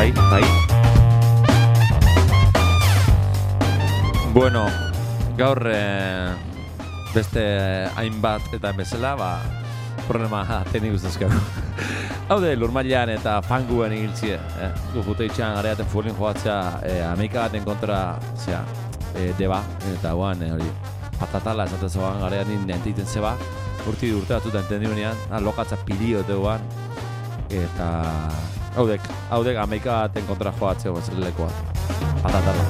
bai. Bueno, gaur beste hainbat eta bezala, problema tenik ustezkago. Haude, lurmailean eta fanguen igiltzie. Jute itxean gareaten fuelin joatzea Amerikaten kontra, deba, eta guan, hori, patatala esaten zegoan garean ninteiten zeba, urte batuta entendiunean, lokatza pidio tegoan, eta haudek Amerikaten kontra joatzea lekoa, patatala.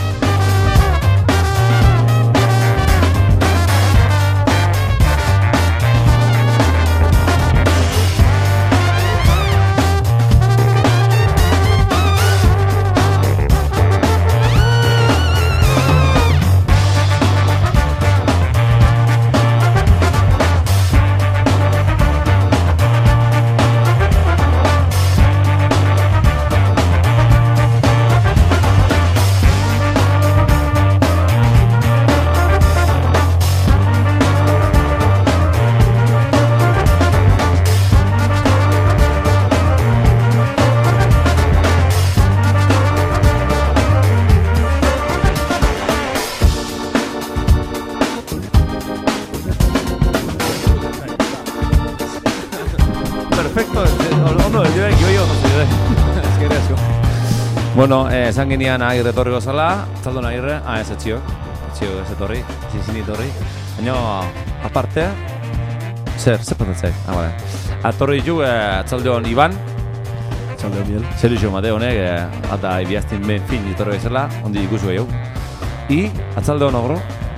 Bueno, esan ginean Agirre etorriko zala, Atzaldon Agirre, ez etxio ez etorri, zizin etorri. Baina, aparte, zer patatzei? Vale. Atorri ditu Atzaldon Iban, Atzaldon Miel. Zer ditu Mate honek, eta ibiaztin ben fin etorri bezala, ondi ikusu gehiago. I, Atzaldon Ogro.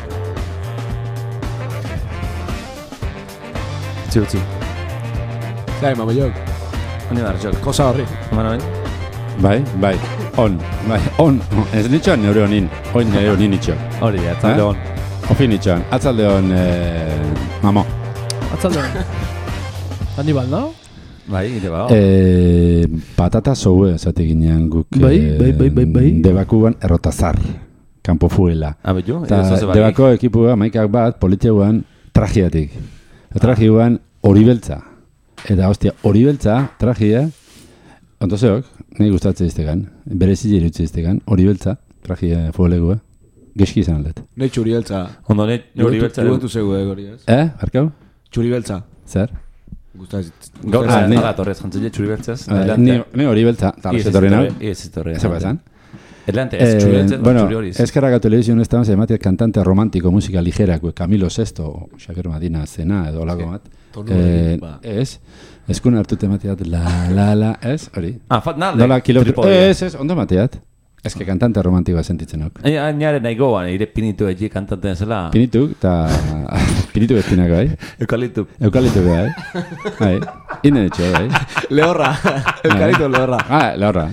Utzi. Zai, mamaiok. Honi behar, txok. Kosa horri. Bai, on, ez nitxoan neure honin, oin neure honin nitxoan. Hori, atzalde hon. Ofin nitxoan, atzalde hon, mamo. Atzalde hon. Hannibal, no? Bai, ite bao. Patata zoue, zate ginean guk. Bai. Debakuan errotazar, kanpo fuela. Abetu, Debako ekipua, maikak bat, politiauan tragiatik. Tragiuan hori beltza. Eta, hostia, hori beltza, tragia, ontozeok, nahi gustatzen iztegan, berezi jirutze iztegan, hori beltza, tragia fuelegua, geski izan aldet. Nei txuri beltza. Ondo, nei hori beltza. Juventu zegu hori ez? Barkau? Txuri beltza. Zer? Gustatzen. Gaur, torrez, jantzile txuri beltzaz. Ni hori beltza, talaz etorri nahi. Ez etorri. Ez esan? Adelante, ez txuri beltzaz, txuri horiz. Eskerraka televizioan ez taban, zematiak kantante romantiko musika ligera, Camilo Sesto, Xaker Madina zena edo olako bat. Ez, eskun hartu tematiat, la, ez, hori. Nola kilometro, ez, ondo mateat. Ez que kantante romantikoa sentitzen ok. Niare nahi goan, ire pinitu egi kantante zela. Pinitu, eta pinitu beztinak, bai. Eukalitu, bai. Ine ditxo, bai. Lehorra, eukalitu lehorra. Lehorra.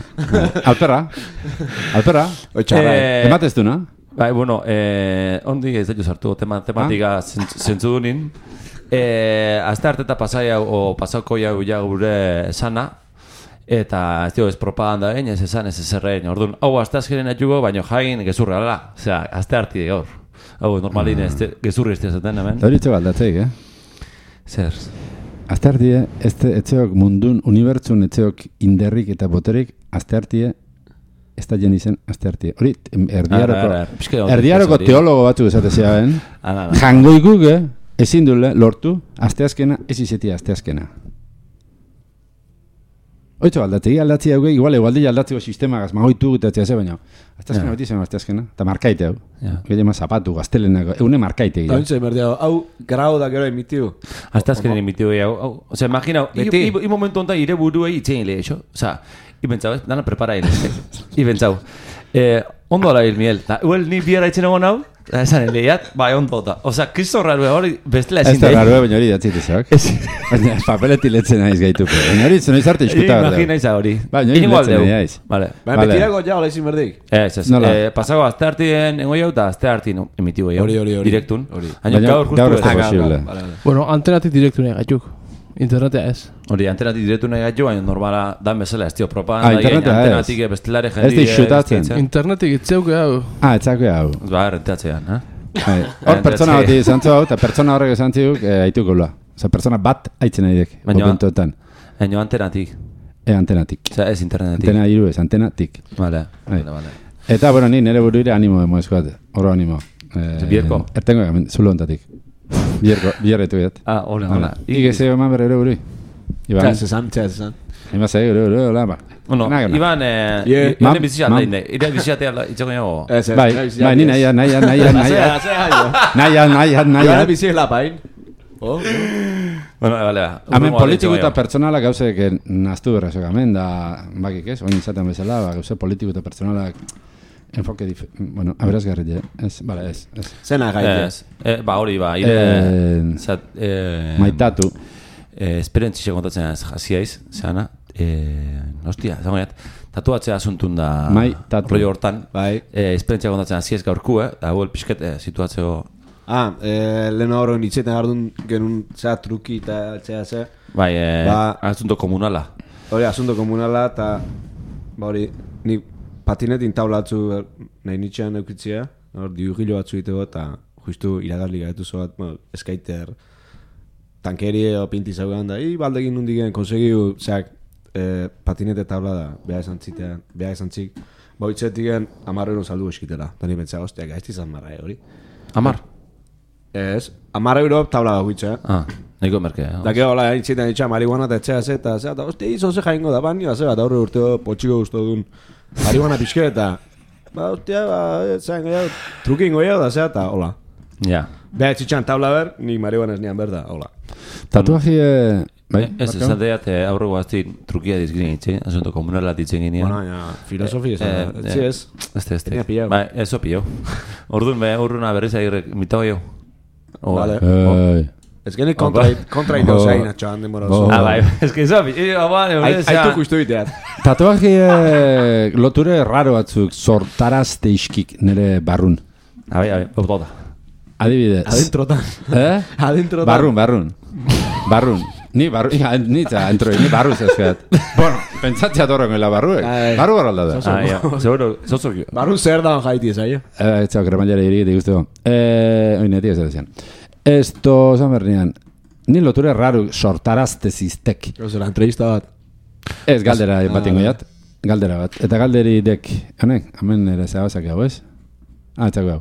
Alperra. Ematez du, na? Bai, bueno, ondi ez dut sartu tematika zentzudunin. Azte arte eta pasaia o pasauko jau gure sana. Eta ez dio ez propaganda egin, ez esan, ez ezerrein. Orduan, hau azte azkeren etxugo, baina jain gezurra, ala. Osea, azte arti gaur. Hau, normalin gezurri ez diazaten, hemen. Hori itxe baldatzeik, Zer? Azte arti, etxeok mundun, unibertsun etxeok inderrik eta boterik, azte arti, ez da jen izen, azte arti. Hori, erdiaroko teologo batzuk esatezea, jangoikuk, ezin dule, lortu, azte azkena, ez izetia azte azkena. Oitzo aldatzea hauge, igual aldatzeko sistemagaz, magoitu gutatzea ze, baina azteazkena beti zen azteazkena, eta markaite hau. Gede ma zapatu, gaztelenako, eune markaite. Eta bintzen berdeago, hau grau da gero emitiu. Azteazkenen emitiu hau. Osea, imagina, i momentu onta ire buruei itxein lehe, eixo? Osea, ibentzau, dana prepara hile. Ibentzau. Ondo ala hil miel. Huel ni biara itxen egon hau, esan lehiat, bai, ondo da. Osea, kristo rarue hori bestela ezin da. Ez da rarue, baina hori datzitezak. Baina papeleti letzen naiz gaitu. Baina hori zen izarte iskuta berdeo. Imagina iza hori. Baina hori letzen naiz. Baina betirako ja hola izin berdik. Ez. Pasago azte hartien engoi hau eta azte hartien emitigu hau. Hori. Direktun. Baina gaur ez da posible. Bueno, antenatik direktu nahi gaituk. Internetea ez. Hori, antenatik direktu nahi gaitu, baina normala dan bezala, ez tio, propaganda antenatik bestelare jendi... Ez di xutatzen. Internetik etzeuke hau. Etzauke hau. Ba, renteatzean, Hor pertsona bat izantzu hau, eta pertsona horrek izantzuk haituko lua. Osa, pertsona bat haitzen nahi dek, momentuetan. Baina antenatik. Antenatik. Osea, ez internetik. Antena 3 ez, antenatik. Vale. Eta, bueno, ni nire buruire animo emoezkoat. Oro animo. Bierko? Ertengo gamen, zulo ontatik. Bierretu edat. Hola. Igeze eman berre ere buri. Iban. Txezan. Ima zei, hola, ba. Bueno, Iban, Iban bizitza aldeinde. Ire bizitzatea itxeko nago. Bai, ni nahian. Iban bizitza lapain. Bueno, vale. Hemen politiko eta pertsonala gauzek naztu berra zego hemen, da, bakik ez, oin izaten bezala, gauze politiko eta pertsonalak enfoke bueno, aberazgarri, ez, bale, ez. Zena gaitez. Hori, maitatu. Esperientzia kontatzen jaziaiz, zehana, hostia, zangoiat, tatuatzea asuntun da rollo hortan, esperientzia kontatzen jaziaiz gaurku, da huel pixket situatzeo. Lehen horren itxeten gardun genuen zea truki eta txea ze. Bai, asunto komunala. Hori, asunto komunala, eta hori, ni patinetin taulatzu nahi nitxean eukitzea, hor, diugilo batzu egiteko, eta justu iragarli gaitu zoat, eskaiter, tankeri o pinti zaugan da, baldegin nundigen konsegiu, zeak, patinete tabla da, beha esan txik, boitzetigen 10 euro saldu eskitela, da ni bentzea, ostia, gaizti izan marra, hori. 10? Ez, 10 euro tabla da guitza, nahiko merke, Da gero, hola, itxetan itxa, marihuana eta etxea zeta, eta, ostia, izo ze jaingo da, banio, bat aurre urteo, potxiko guztu duen, marihuana pixke eta, ostia, zain goiau, trukin goiau da, eta, hola. Ja. Beha etxitxan tabla ber, nik marihuana ez nian berda, hola. Tatuaji, bai? Ez, esateat aurrego azti trukia dizginen itxe, asunto komunala ditzen ginean. Bueno, filosofia ez. Este. Bai, eso pillo. Orduan, urruna berriz agirrek mitago jo. Vale. Ez gene kontraito zain atxoan demoroso. Bai, ez que eso pillo. Aitu kustu biteat. Tatuaji loture raro batzuk sortarazte iskik nire barrun. Bai, bota. Adibidez. Adentrotan. Barrun. Ni barru zezkeat. Bueno, pentsatzeat horrengoela barruek. Barru garralda da. Seguro, zozokio. Barru zer da jaiti ez aia? Etxau, kremaiare irigite guztego. Oineti ez edezian. Esto, zan bernian, ni loture raru sortarazte ziztek. Zera, entrevista bat. Ez, galdera bat ingoiat. Galdera bat. Eta galderi dek, hemen ere zehazak hau ez? Etxako hau.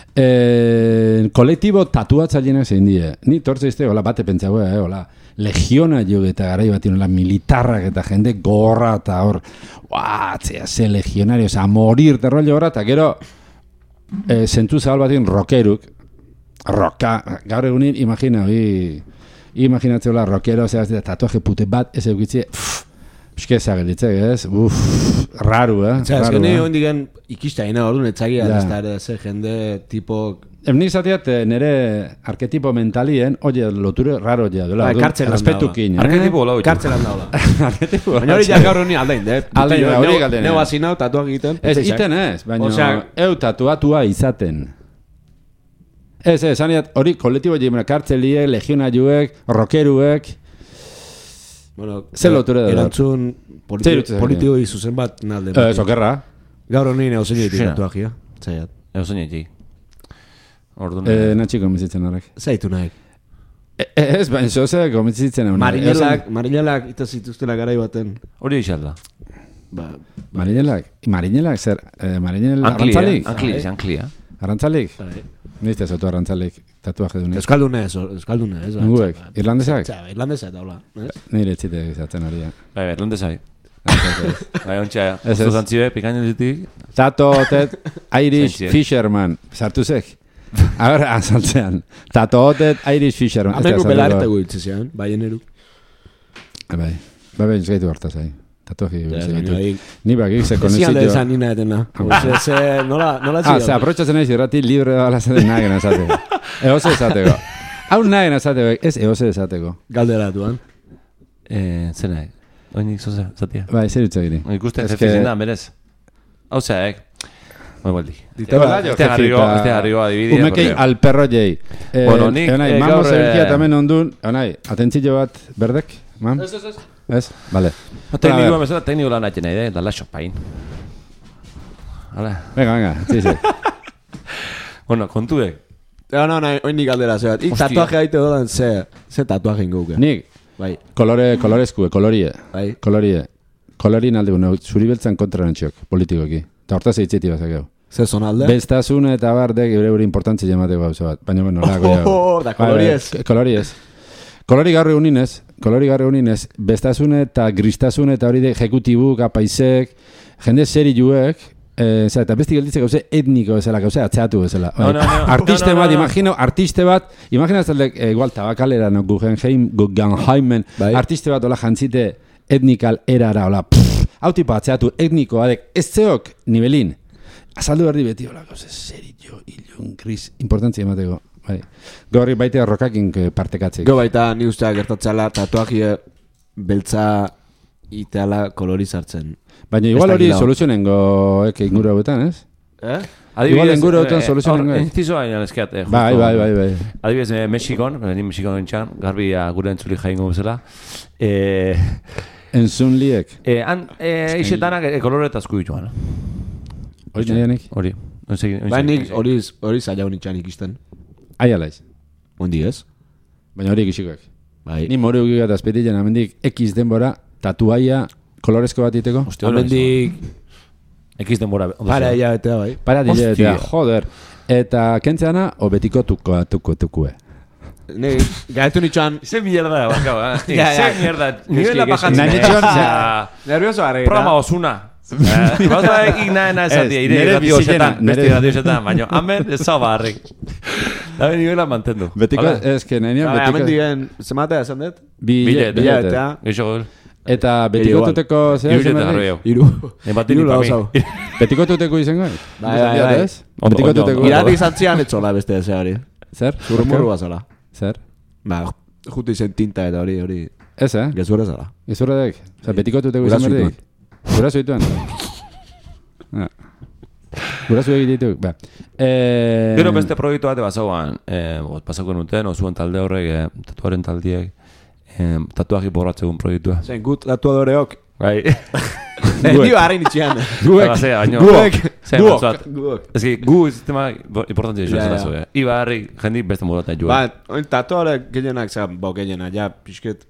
Kolektibo tatuatzailenak zein die. Ni tortze izte, hola, bate pentsagoa, hola, legiona jo eta garai bat inola militarrak eta jende gorra eta hor, ze legionario, a morir de rollo horra, eta gero zentu zabal bat rockeruk, gaur egunin, imaginatzeola rockero, tatuaje pute bat, ez eukitzie, Euskeza gelitzek, ez? Raru, Ez gene hon digen ikista ina hor du netzagia, ez jende tipo... Nik zateat nire arketipo mentalien, oie, loture raro ja, duela. Respetukin. Arketipo lau. Kartzelan daula. Baina hori ja gaur honi aldein, hori galdein. Neu azinau, tatuak egiten. Ez, iten ez, baina eu tatuatua izaten. Ez, zaniat, hori kolektibo jimena, kartzelie, legionarioek, rockeruek... Zer loture da? Erantzun politiko izuzen bat nalde. Sokerra. Gaur honi neu zeinetik tatuakia. Zaiat. Ego zeinetik. Natxiko mizitzen horrek. Zaitu nahi. Ez, baina zozeko mizitzen horrek. Marinelak ita zituztela garai baten. Hori eixalda. Marinelak zer? Arrantzalik? Anklia. Arrantzalik? Nizte zotu arrantzalik tatuaje dune. Euskaldune ez. Nguek? Irlandesak? Irlandesa eta hola. Nire etxite izatzen hori. Bai, irlandesai. Bai, ontsa, zuzantzibe, pikaino ditik. Tatotet Irish Fisherman. Sartuzek? Ahora, azaltzean. Tatotet Irish Fisherman. Amengu belarete guitzezean, bai eneru. Bai, nizgaitu hartaz ahi. Ni bakik se con sitio. Esa nina etena. Nola txio. Se aprochatzen naiz irrati libre da lazen nagen esateko. Eose esateko. Hau nagen esateko, ez eose esateko. Galderatuan. Zena, oinik zoza, zatia. Bai, zer utzagiri. Ikuste, jefizien da, berez. Hau zeak. Moi boldi. Este garrigo adibidia. Umekei al perro jei. Bueno, nik... Mamo zerkia tamen ondun. Onai, atentzillo bat berdek, mam? Ez? Vale. Tekniko bezala, tekniko lan atxena ide, dala xopain. Venga, sí. Bueno, kontuek. No, oin nik aldera, zebat. Ik tatuaje haite dodan, ze tatuaje inguke. Nik? Bai. Kolorezkue, kolorie. Bai. Kolorie. kolorin alde gune, zuri beltzan kontra nantxok, politikoki. Eta hortaz eitzeti bazakeu. Zer zonalde? Beltasun eta bardek eure importantzia jamateko gauza bat. Baina, bueno, lako jau. Da, kolori ez. Kolori ez. Kolori gaur eguninez, bestasun eta gristasun eta hori de ejecutibuk, apaisek, jende seri juek, eta besti gelditzek gauze etniko bezala, gauze atzeatu bezala. Artiste bat, imagina zaldek, igual tabakalera, no, Guggenheimen, artiste bat, hola, jantzite etnikal erara, hola, hau tipa atzeatu etniko, ez zeok nivelin, azaldu berdi beti, hola, gauze seri jo, ilun, gris, importantzia emateko. Gaurri baita rokakin partekatzik. Go baita ni usteak gertatzala tatuaje beltza iteala kolorizartzen. Baina igual hori soluzionengo inguru hauetan, ez? Igual inguru hauetan soluzionengo. Entizo hain eskeat. Bai. Adibidez, Mexikon, ni Mexikon entxan, garbi gure entzuli jaingo bezala. Entzun liek. Ixetanak koloretaz kuituan. Hori nahianik? Hori. Bainik hori zaila honitxan ikisten. Ai alaiz. Ondi ez? Baina hori ikisikoak. Bai. Ni moru egigat azpetitzen, amendik X denbora, tatuaia kolorezko bat iteko. Amendik X denbora. Para ella betea, bai. Para dile betea, joder. Eta kentzeana, obetiko tukue. Ne, gaetu nitxan... Ze mierda, bakaba. Ze mierda. Nivela bajatzen. Nervioso gara. Programa osuna. Bauza ignaena esatia, ire radiosetan, baina hamen ez zau barrik. Dabe nivela mantendu. Betiko, ez que nahi nian betiko... Hamen digen, zematea esan dut? Biletea. Geixo gol. Eta betikotuteko zera zemerrik? Iru lauzau. Betikotuteko izango? Bai. Irati zantzian etzola beste ez hori. Zer? Zurmurua zala. Zer? Ba, jutu izen tinta eta hori. Ez, gezurra zala. Gezurra dek? Osa, betikotuteko izango? Gura zuituan. Gura zuen egitetuk. Gero beste proiektu bate bazauan, pasako nuten, osuen talde horrek, tatuaren taldiek, tatuagi borratzegun proiektua. Zen, gut tatuadoreok. Bai. Dio harri nitxian. Guek. Ez ki, gu sistema importantzia iso zela zuen. Iba harri, jendik beste modaten joa. Ba, tatuare gehienak, gehienak, ja, pixket,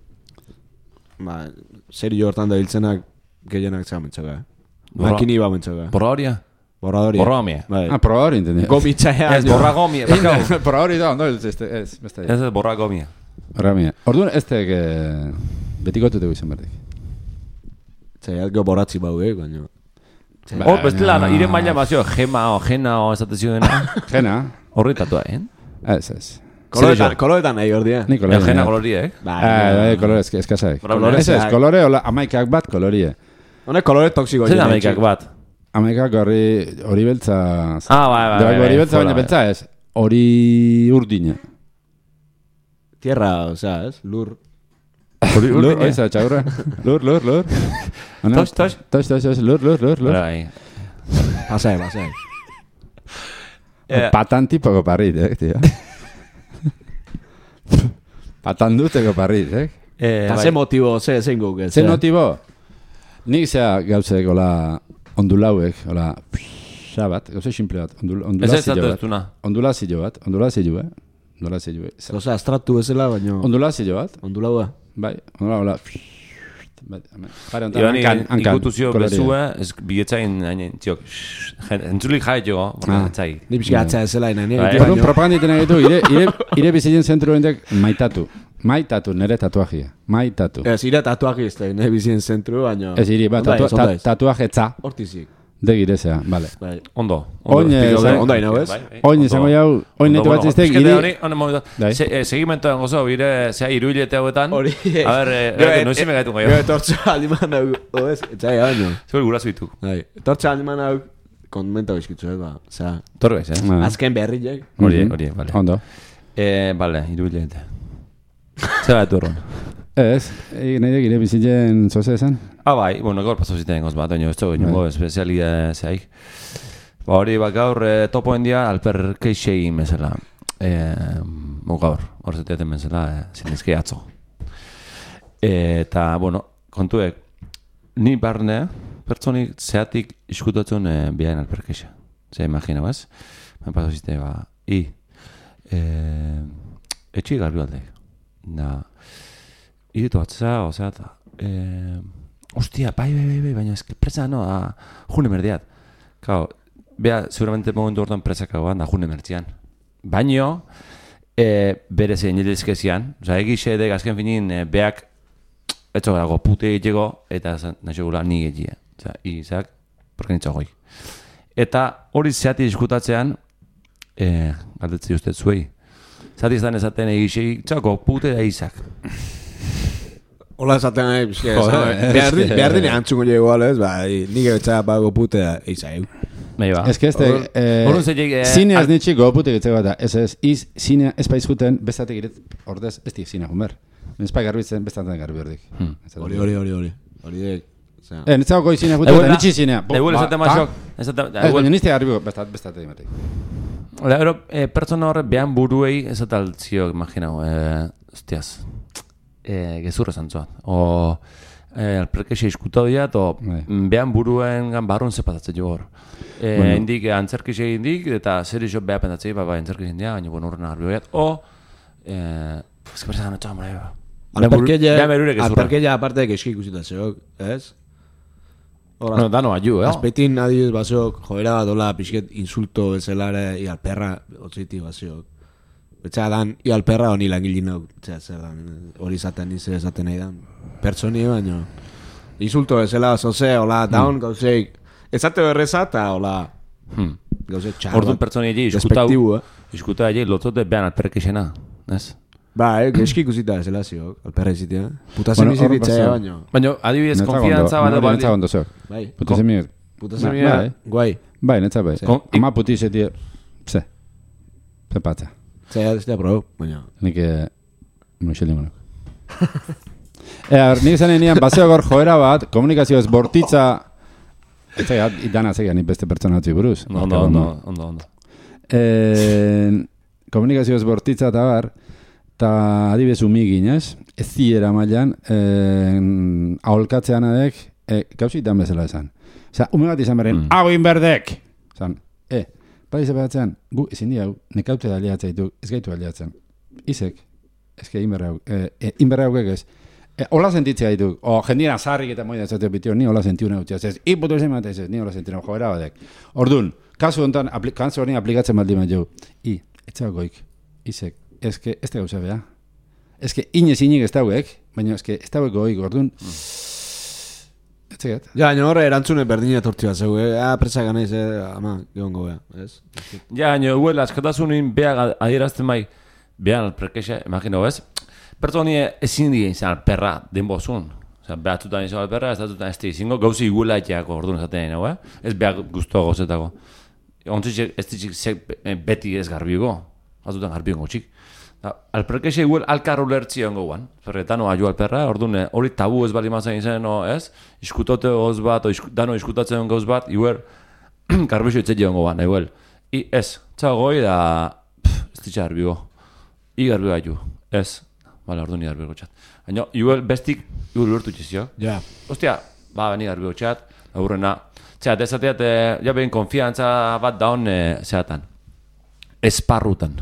serio hortan da hiltzenak, gehienak zamentzaga. Makini ba mentzaga. Borradoria? Borradomia. Borradori, entendi. Gomitzaia. Ez, borragomia. Borradori da, ondo, ez. Ez borragomia. Borragomia. Orduan, ez tek betikotuteko izan berdik. Zaiatko borratzi bauek, baina... Hor, bestela, ire maila mazio, jena o esatezio dena. Jena. Horri tatua, Ez. Koloretan nahi hor dia. Ni koloretan. Jena kolorie, Kolore eskazaek. Ez, kolore, amaikak bat kolorie. Honek kolore toksiko. Zer amaikak bat? Amaikak hori beltza... Bai. Hori beltza, baina beltza ez. Hori urdina. Tierra, osea, ez? Lur. Lur, oiza, txaurra. Lur. Tosh, lur. Bai. Pasai. Patan tipoko parrit, tío. Patan duteko parrit, Eta ze motibo, zein guk ez? Ze motibo? Nik zea gauzek, hola, ondulauek, hola, xabat, gauze simple bat, ondulazio bat. Osa, astratu bezala, baina... Ondulazio bat. Ondulaua. Bai, ondulaua. Iban ikutuzio bezua, ez bigetzain, txok, entzulik jaitxo, entzai. Ni pixka atzea ezela ina, Orduan propaganditen egitu, ire bizitzen zentru hendak maitatu, nire tatuajia. Maitatu. Ez, ire tatuaji ez da, nire bizitzen zentru, baina... Ez, ire, tatuajetza. Hortizik. Degirezea, bale. Ondo. Ondo hain hau ez? Oin izango jau, oin netu bat ziztek, iri... Segimentoan gozo, zea iruilete hauetan. Hori. A ber, noizi megaitu gai. Tortza aldiman hau, oez, etzai baino. Zebel gura zuitu. Tortza aldiman hau, komenta bizkitzu, zera. Torre gaiz, Azken berriak. Hori, bale. Ondo. Bale, iruilete. Zeba eturron. Ez, nahi dek ire bizitzen zoze esan? Bai, bueno, gaur paso ziten goz bat, ez dugu inungo espezialia zehaik. Hori, gaur topoen dia alper keixei mesela. Gaur, hor zeteaten mesela, zinezke atzo. Eta, bueno, kontuek, ni barne, pertsonik zehatik iskutatzen bihain alper keixa. Zer imagina, bez? Paso zite, etxi garbi aldek. Iretu atza, osea, eta... Hostia, bai, baina ez que presa no, june merdiat. Claro, bea, seguramente momentu hortan presak hauan da june mertzian. Baino, bere zein nilezkezian, oza, egixe edek azken finin, beak, etxo dago pute egiteko, eta naxo gula ni egitea. Oza, izak, porken itxagoi. Eta hori zeati diskutatzean, galdetzi ustez zuei. Zati izan ezaten egixei, txako pute da izak. Hola esaten nahi, behar dine antzungo jo igual, ez? Nik ebetza bago pute da izak. Ez que zineaz nitxik gopute gitzeko bat da. Ez zinea ez paiz juten bestatik iret ordez ez dik zinea jumer. Ez pai garbitzen bestaten garbi berdik. Hori. Netzako goi zinea juten, nitxik zinea. Eguel esaten mazok. Baina nizte garbi bestatik imatik. Pertsona horre behan buruei ez ataltzio, imaginau, hostiaz, gezurra zantzuat. O alperkexe iskutau diat, o behan buruen barrun zepatatzen jo hor. Indik antzerkixe indik, eta zer iso beha pendatzei, antzerkixe india, baina horren garbi horiat. O, ez que persa ganotxan mora, Alperkeia aparte geski ikusita zeok, ez? Bueno, dano ayu, Azpetin adibidez baseok, joera bat dola pixket insulto bezalare, ialperra otziti baseok. Betxa dan, ialperra honi langilin hau, zer dan, hori izaten nize esaten nahi dan. Pertsoni baino. Insulto bezala, zoze, hola, daun, gauzeik, ezate berreza eta hola, gauzeik txar. Orduan pertsoni egi, iskuta egi, lotzote behan alperkexena, ez? Geski ikusita ezela ziok, alperra izitea. Putazen izitzea baino. Baina, adibidez, konfiantza bat da baldi. Bai, putazen miet. Putazen miet, guai. Bai, netza bai. Ama putizetie, ze patza. Zea, ez da probo, baina. Nik, xelingonak. Nik zanen nian, baseo gor joera bat, komunikazio ez bortitza, ez da, idana zegean beste pertsona atzi buruz. Ondo. Komunikazio ez bortitza eta bar, eta adibidez umigin, ez? Ez ziera mailan, aholkatzean adek, gauzik dan bezala esan. Osa, ume bat izan beren, hau inberdek! Zan, bai izan behatzean, gu ezin diau, nekaute da aliatzaitu, ez gaitu aliatzen. Izek, ezke inberraukek ez. Hola sentitzea ditu, jendiena zarrik eta moida zateo bitio, ni hola sentiu nahi utziaz, ez, iputu esan bat ez, ni hola sentiu nahi, joera badek. Ordun, kasu honetan, kasu hori aplikatzen baldi bat jo, etxagoik, izek, ezke, ez da gauza beha. Ezke, inez inik ez dauek, baina ezke, ez dauek goik, ordun, etxegat. Ja, baina horre erantzune berdina torti bat zeu, presa ganeiz, ama, gehongo beha, ez? Ja, baina, huel, askatasunin beha adierazten bai, behan alperkexe, imagino, ez? Pertsoni ezin dien izan alperra denbozun. Osa, behatutan izan alperra, ez datutan ez izingo, gauzi iguela etiako orduan esaten nago, ez behar guztua gauzetako. Ontzitxek ez ditxik beti ez garbiko, datutan garbiko txik. Alperkexe iguel alkarro lertzi hongo guan. Ferretan oa jo alperra, orduan hori tabu ez bali mazan izan, ez? Iskutote goz bat, dano iskutatzen goz bat, iguel garbixo itzeti hongo guan, iguel. I ez, txagoi da, ez ditxa garbiko. I garbiko haitu, ez. Bala, ordu ni garbiko txat. Baina, igual bestik, igual lortu txizio. Ja. Ostia, ni garbiko txat, aurrena. Txat, ezateat, ja behin konfiantza bat daun, zehatan. Esparrutan.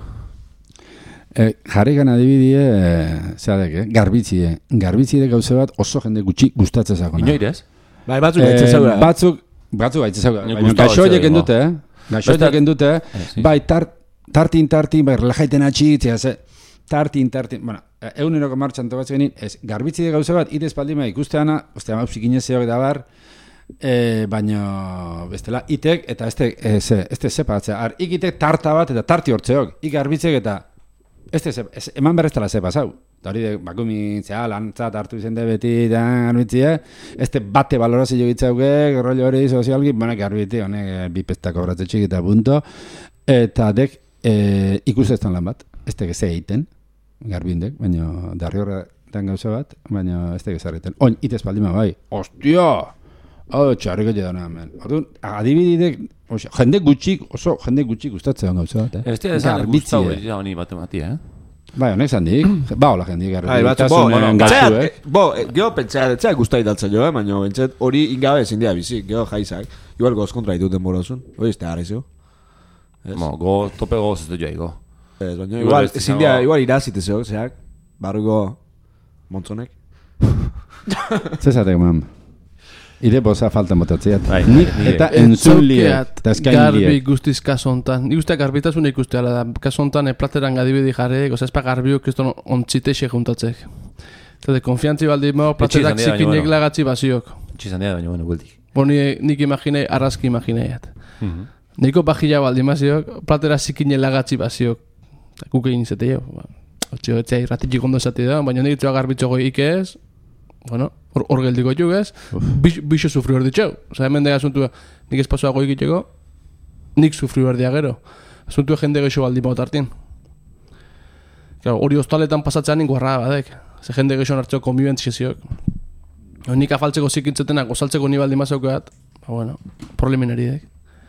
Jarrikan adibidie, zeadek, garbitzie. Garbitzie gauze bat oso jende gutxi gustatzen zakona. Inoirez? Bai, batzuk gaitzen zaura. Batzuk gaitzen zaura. Baina gaixoiek endute, Gaixoiek endute, bai, tartin, bai, relajaiten atxitzea, tartin, bueno, eguneroko martxan tokatzen genin, ez, garbitzi de gauza bat, itez baldima ikusteana, ostea maupsik inezeok da bar, baina, bestela, itek, eta este zepatzea, ikitek tarta bat, eta tarti hortzeok, garbitzek, eta eman berreztala zepa, zau, eta hori de, bakumintzea, lantzat hartu izende beti, garbitzie, bate balorazio gitzauke, rollo hori sozialgi, bueno, garbitzi, honek, bipesta kobratze txik eta punto, eta dek, ikusestan lan bat, ze egiten, garbindek, baina darri horretan gauza bat, baina ez teke zarriten. Oin, itez baldima bai, ostia! Txarriko jedana hemen. Orduan, adibididek, jende gutxik gustatzen gauza bat, Ez tira esan gustau egin honi matematia, Bai, honek zandik, hola jendik garbitasunen gatzuek. Geho pentsea, etzea gustai daltzen jo, baina bentsat hori ingabe ezin dira bizik, geho jaizak. Igual goz kontra dituten borozun, hori ez da harrezio. Tope goz ez da joa, baina igual, ezin dira, igual irazite zeo, zeak, barruko montzonek. Zezatek, mam. ide boza falta motatzeat. Nik eta entzunliet, eta eskain liet. Garbi guztiz kasontan. Nik uste garbitasun ikusteala da. Kasontan plateran gadibidi jarri, gozazpa garbiuk kriston ontziteixe juntatzek. Eta konfiantzi baldi mo, platerak zikinek lagatzi baziok. Txizan dira, baina, gultik. Nik imaginei, arrazki imagineiat. Niko pajila baldi maziok, platera zikine lagatzi baziok. Guk egin izate jo. Otxio, etzea irratitxik ondo esate da, baina nik txoa garbitxo goi ikez, bueno, hor geldiko txugez, bixo sufri hor ditxeu. Osa, hemen da asuntua, nik espazua goi ikitxeko, nik sufri hor dia gero. Asuntua jende geixo baldi mautartin. Hori hostaletan pasatzean ningu harra badek. Ze jende geixo nartxeo konbibentziziok. Nik afaltzeko zikintzetenak, osaltzeko ni baldi mazaukeat, bueno, probleminaridek.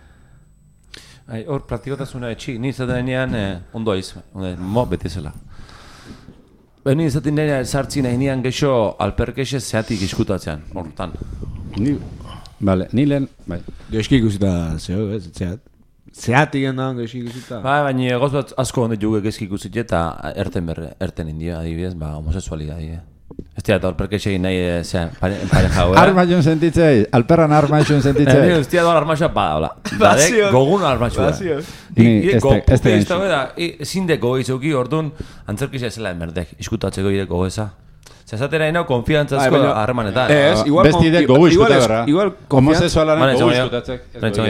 Hor, praktikotasuna etxik, ni izaten denean ondo aiz, mo betizela. Ni izaten denean sartzi nahi nian geixo alperkexe zeatik iskutatzean, hortan. Ni lehen, bai. Geizki ikusita zeo, ez, zeatik gendan geizki ikusita. Baina goz bat asko hondet juge geizki ikusit eta erten indio, adibidez, homosexualidadi, Ez dira, alperkexei nahi pareja hau, Arma joan sentitzei, alperran arma joan sentitzei. Ez dira dola armaxoa bada, badek gogun armaxoa. Ez da zindeko izauki orduan antzerkisa ezela enberdek, iskutatzeko ireko goeza. Zazatera ino konfiantzazko harremanetan. Ez, igual... Bestidek gogu iskuta gara. Igual homosexualaren gogu iskutatzek.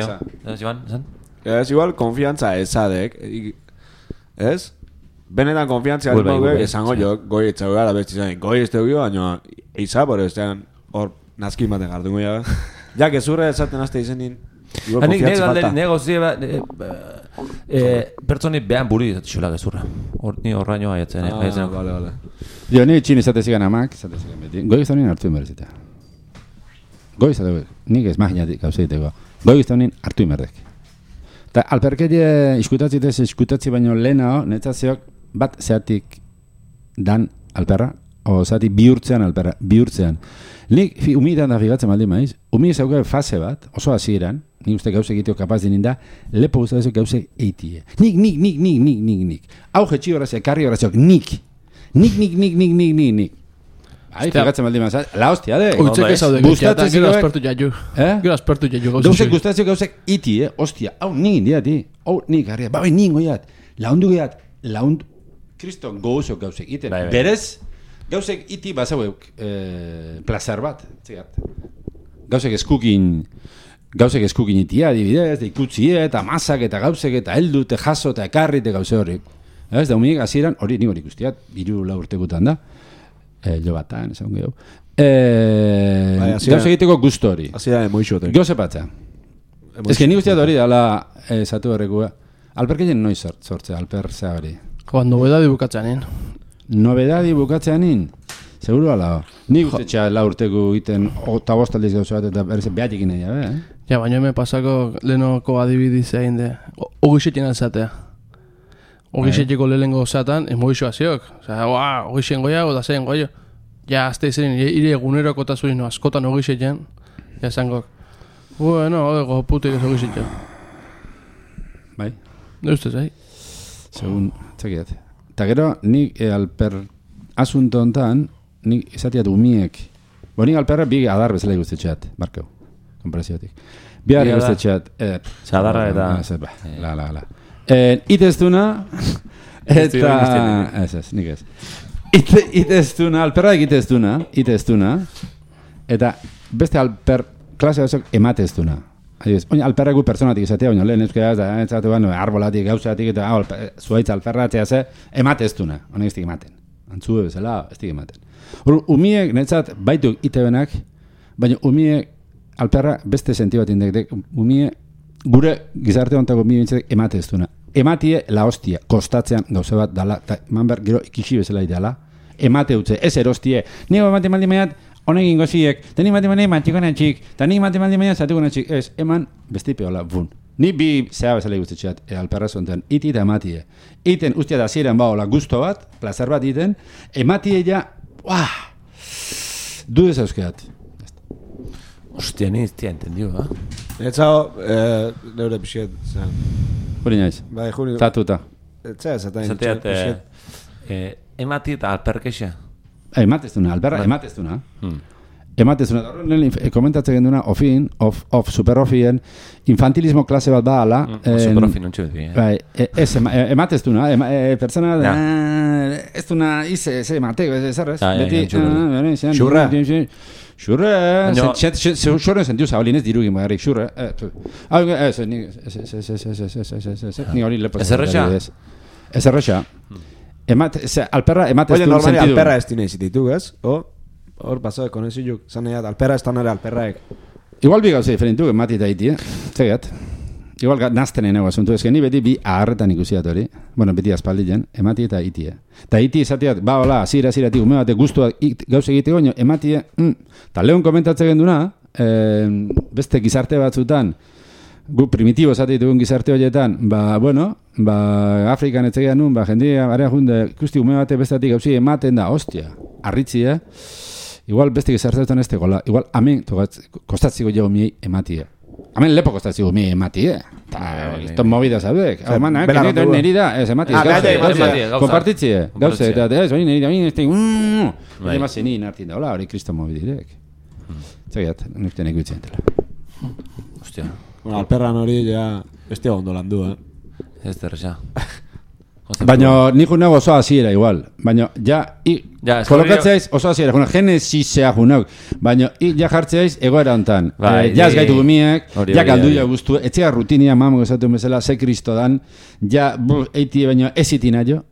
Ez, igual konfiantza ezadek. Ez? Benetan konfiantzia esango jo, goi etxau gara besti zain. Goi ez teugio, baina eiza, bore bestean hor nazki baten gardungo ja. Ja, gezurre esaten azte izenin, igual konfiantza falta. Negozie pertsoni behan buri izatxula gezurra. Ni horraino haietzen. Vale. Jo, ni txin izatezigan amak, izatezigan beti. Goi giztaunin hartu inberezita. Goi izatezigan, nik ez maginatik gauzeiteko. Goi giztaunin hartu inberdek. Eta alperketie iskutatzi baino lehenao, netzaziok, bat zeatik dan alperra, o zeatik bihurtzean alperra, bihurtzean. Nik umietan da figatzen maldi maiz, umie zauke fase bat, oso hasieran, nik uste gauze egiteo kapaz dinin da, lepo guztatzeko gauze eitie. Nik. Hau jetxi horazioak, karri horazioak, nik. Figatzen maldi maiz, la hostia, de. Uitzek ez hau de gero aspertu jaiu. Gero aspertu jaiu gauze. Gauzek guztatzeko gauzek iti, hostia, hau nik indiat, hau nik, harria, bai ningo jat, laundu kriston gozok gauzek iten. Berez, gauzek iti bazauek plazer bat, txegat. Gauzek eskukin itia, adibidez, da ikutzie, eta masak, eta gauzek, eta heldu, eta jaso, eta ekarri, eta gauze hori. Ez da, humiek, hasieran, hori nik hori ikustiat, 3 urtekutan da, jo batan, esan gehiago. Gauzek egiteko gusto hori. Hasieran emoixotek. Gauze patza. Ez que nik ustiat hori dala zatu horrekua. Alperkeien noiz sortzea, alperzea hori. Nobedadi bukatzeanin. Nobedadi bukatzeanin? Seguro ala. Nik ustetxea 4 urteko iten 5 aldiz gauza bat eta berze behatik ineia, Ja, baina hemen pasako lehenoko adibidiz egin de. Ogixetien alzatea. Ogixetiko lehenko zatan, emoixo aziok. Osa, ogixen goia, oda zein goio. Ja, azte izenin, ire eguneroko eta zuin, askotan ogixetien. Ja, zangok. Bueno, odego, putik ez ogixetien. Bai? Ne ustez, Segun, txekiat. Eta gero, nik alper asunto hontan, nik izatiat umiek. Nik alperra bi adar bezala iguztetxeat, barkeu, komparaziotik. Bi adar iguztetxeat. Zadarra eta... La. Iteztuna, eta... Ez, nik ez. Iteztuna, alperra iteztuna, eta beste alper klase hausak emateztuna. Oina, alperregu personatik izatea, baina lehen euskera ez da, arbolatik, gauzatik, eta zuaitz alperratzea ze, emateztuna, honek ez dik ematen. Antzue bezala, ez dik ematen. Umiek, netzat, baituk itebenak, baina umiek alperra beste senti bat indek, umiek gure gizarte hontako umiek bintzatek emateztuna. Ematie la hostia, kostatzean gauze bat dala, eta manber gero ikixi bezala idala, emate utze, ez erostie, nire emate maldi maiat, honekin goziek, teni mati matxikona txik, teni mati maiat zatukona txik, ez, eman bestipe hola, bun. Ni bi zea bezala guztetxeat, alperra zonten, iti eta ematie. Iten ustia da ziren baola gusto bat, plazer bat iten, ematie ja, dudez euskeat. Ostia, ni iztia entendiu, Etzao, neure pixiet, zen. Hori naiz, tatuta. Etzea, zateat emati eta alperkexa. Emateztuna, alperra emateztuna. ematezuna, komentatzen genduna, super-ofien, infantilismo klase bat da, ala. Super-ofin ontsu beti. Ez, ematezuna, pertsona, ez duna, ez emateko, ez errez. Beti, xurra. Xurren sentiu zabalinez dirugin bagarrik, xurra. Ni hori lepo. Ez errexa? Ez errexa. Alperra ematez Oye, duen normali sentidu. alperra ez dineiz ditu, ez? Hor pasó con ese juk. Zaneat, alperra ez tanare alperraek. Igual bi gauza diferentu, emati eta iti, Zegat. Igual naztenen ego asuntu. Ez ni beti bi aharretan ikusiat hori. Bueno, beti aspaldien, emati eta iti. Eta iti esateat, ba, hola, zira-ziratik, ume bate guztua gauza egiteko, emati, eta lehon komentatzen genduna, beste gizarte batzutan, gu primitibo esate ditugun gizarte horietan, Afrikan etzegean nun, jendia, area junde, ikusti ume bate bestatik gauzi ematen da, ostia, arritzi, igual beste gizartetan ez tegola, igual, amen, kostatziko jego miei ematie. Hemen lepo kostatziko miei ematie. Esto movida, sabek? Neri da, ez ematie. Kompartitzie, gauze, eta ez, hori neri da, hori emazen nien hartin da, hola, hori kriston mobidirek. Zegiat, nukten ikutzen dela. Ostia. Alperran hori ja beste ondo landu, Ez derreza. Baina nik unago oso hasiera igual. Baina kolokatzeiz oso hasiera. Genesisea junauk. Baina ja jartzeiz egoera hontan. Ja ez gaitu gumiek, ja galduia guztu. Etzea rutinia mamo esatu bezala, ze kristo dan. Ja eiti baino ez itinaio.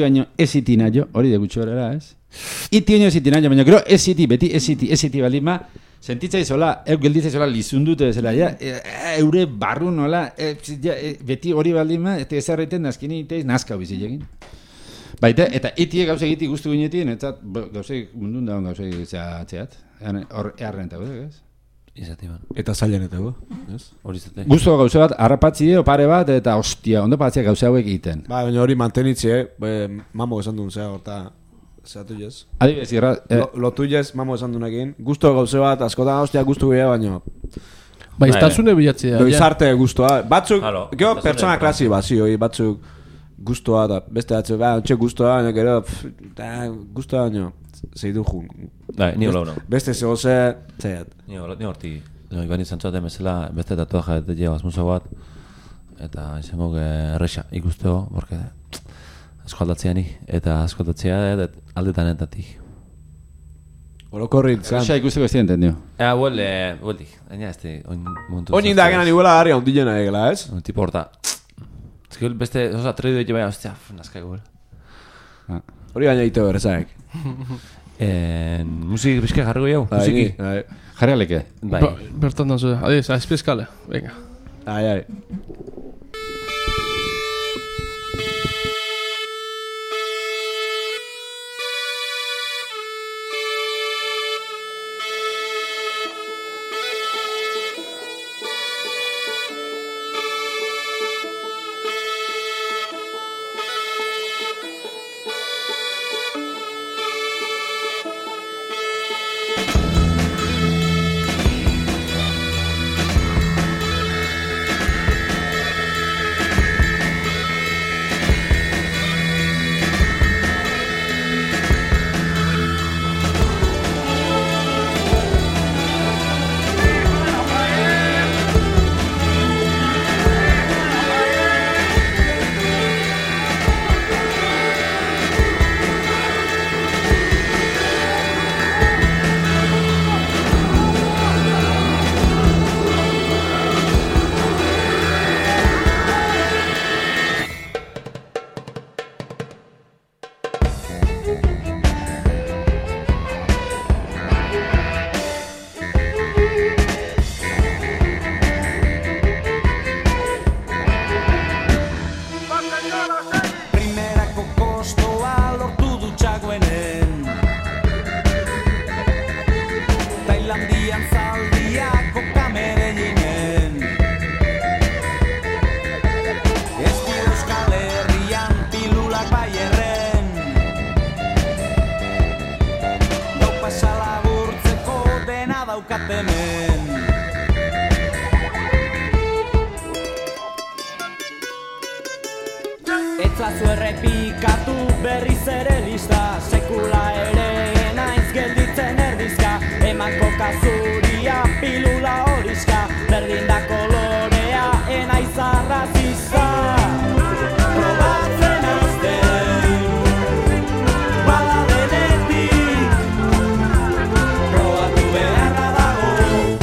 Hori de gutxorera, ez? Iti baino ez itinaio, baina gero ez iti, beti ez iti balima. Sentitzai zola, gelditzai zola lizundute bezala, eure barru nola, beti hori baldima, eta ezarreiten nazkini iteiz nazka bizilekin. Baita, eta itie gauze egiti guztu ginetin, eta gauze mundun dagoen gauze egitzeat. Hor eharrentago, ez? Izati ban. Eta zailenetago, ez? Hori izate. Guztu gauze bat, harrapatzie, opare bat, eta ostia, ondo patzea gauze hauek egiten. Baina hori mantenitzie, mamo esan duen zea, horta... Zatu jez. Adibidez, irra... Lotu jez, mamo esan duenekin. Gusto gauze bat, askotan hostia gustu gure baino. Iztasune bilatzea. Doizarte gustoa. Batzuk, gero pertsona klasi bazi, batzuk gustoa da. Beste batzu, ontxe gustoa, baina gero, gustoa baino, zeidu jun. Ni hola uno. Beste zegoze, zeiat. Ni horti, ibani zantzuaten bezala, beste tatuaje eta llevas muso bat, eta izango erresa ikusteo, porque... Eskoldatzea ni, eta eskoldatzea aldetan entatik. Orokorri zan. Xa ikusteko ez dienten, dio. Hueldi. Aina este, oin indakenan iguela harri ondilena egela, ez? Tipo horta. Ez que beste, oza, tredu dut baina, ostia, nazka egu. Hori baina ito berrezaek. Musik bizke jarriko jau? Musiki? Jarri aleke. Bertan danzu, adiz, aizpizkale, venga. Ai. Etzazu errepikatu berriz ere lista, sekula ere naiz gelditzen erdizka, emanko Boka zuria, pilula horiska, berdin da kolorea, enaiz arrazista. Probatzen azten, bada denetik, probatu beharra dago.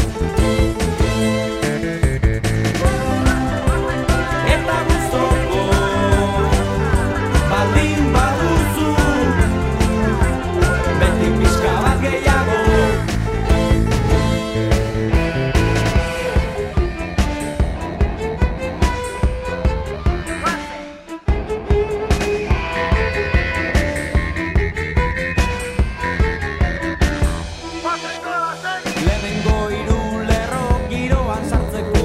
Eta guztoko, baldin baduzu, beti pixka bat gehiago. Lehenengo hiru lerro giroan sartzeko,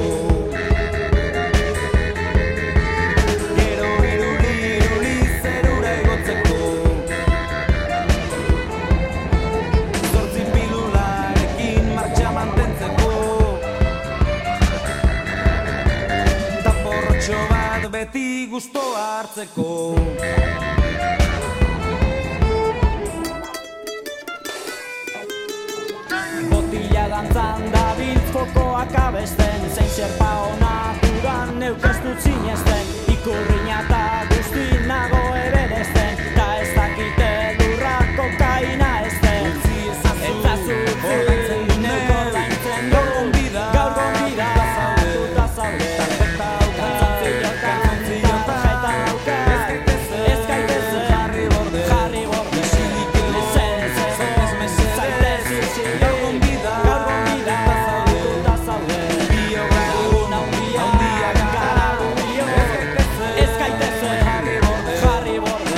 gero iruri zerura igotzeko, zortzi pilularekin martxa mantentzeko, ta porrotxo bat beti gustoa hartzeko. Botila dantzan dabiltz fokoak abesten, zein zerpa hona dudan neuk ez dut sinesten, ikurriña eta guzti nago eberesten, ta ez dakite durra kokaina ezten. Etzazu ordaintzen du neuk ordaintzen du, gaur gonbida, tuta zaude, tarjeta auka, tarjeta auka, ez gaitezen, jarri borde, zaitez izi, gaur gonbida, tuta zaude, lagun handiak gara dio, ez gaitezen, jarri borde, jarri borde.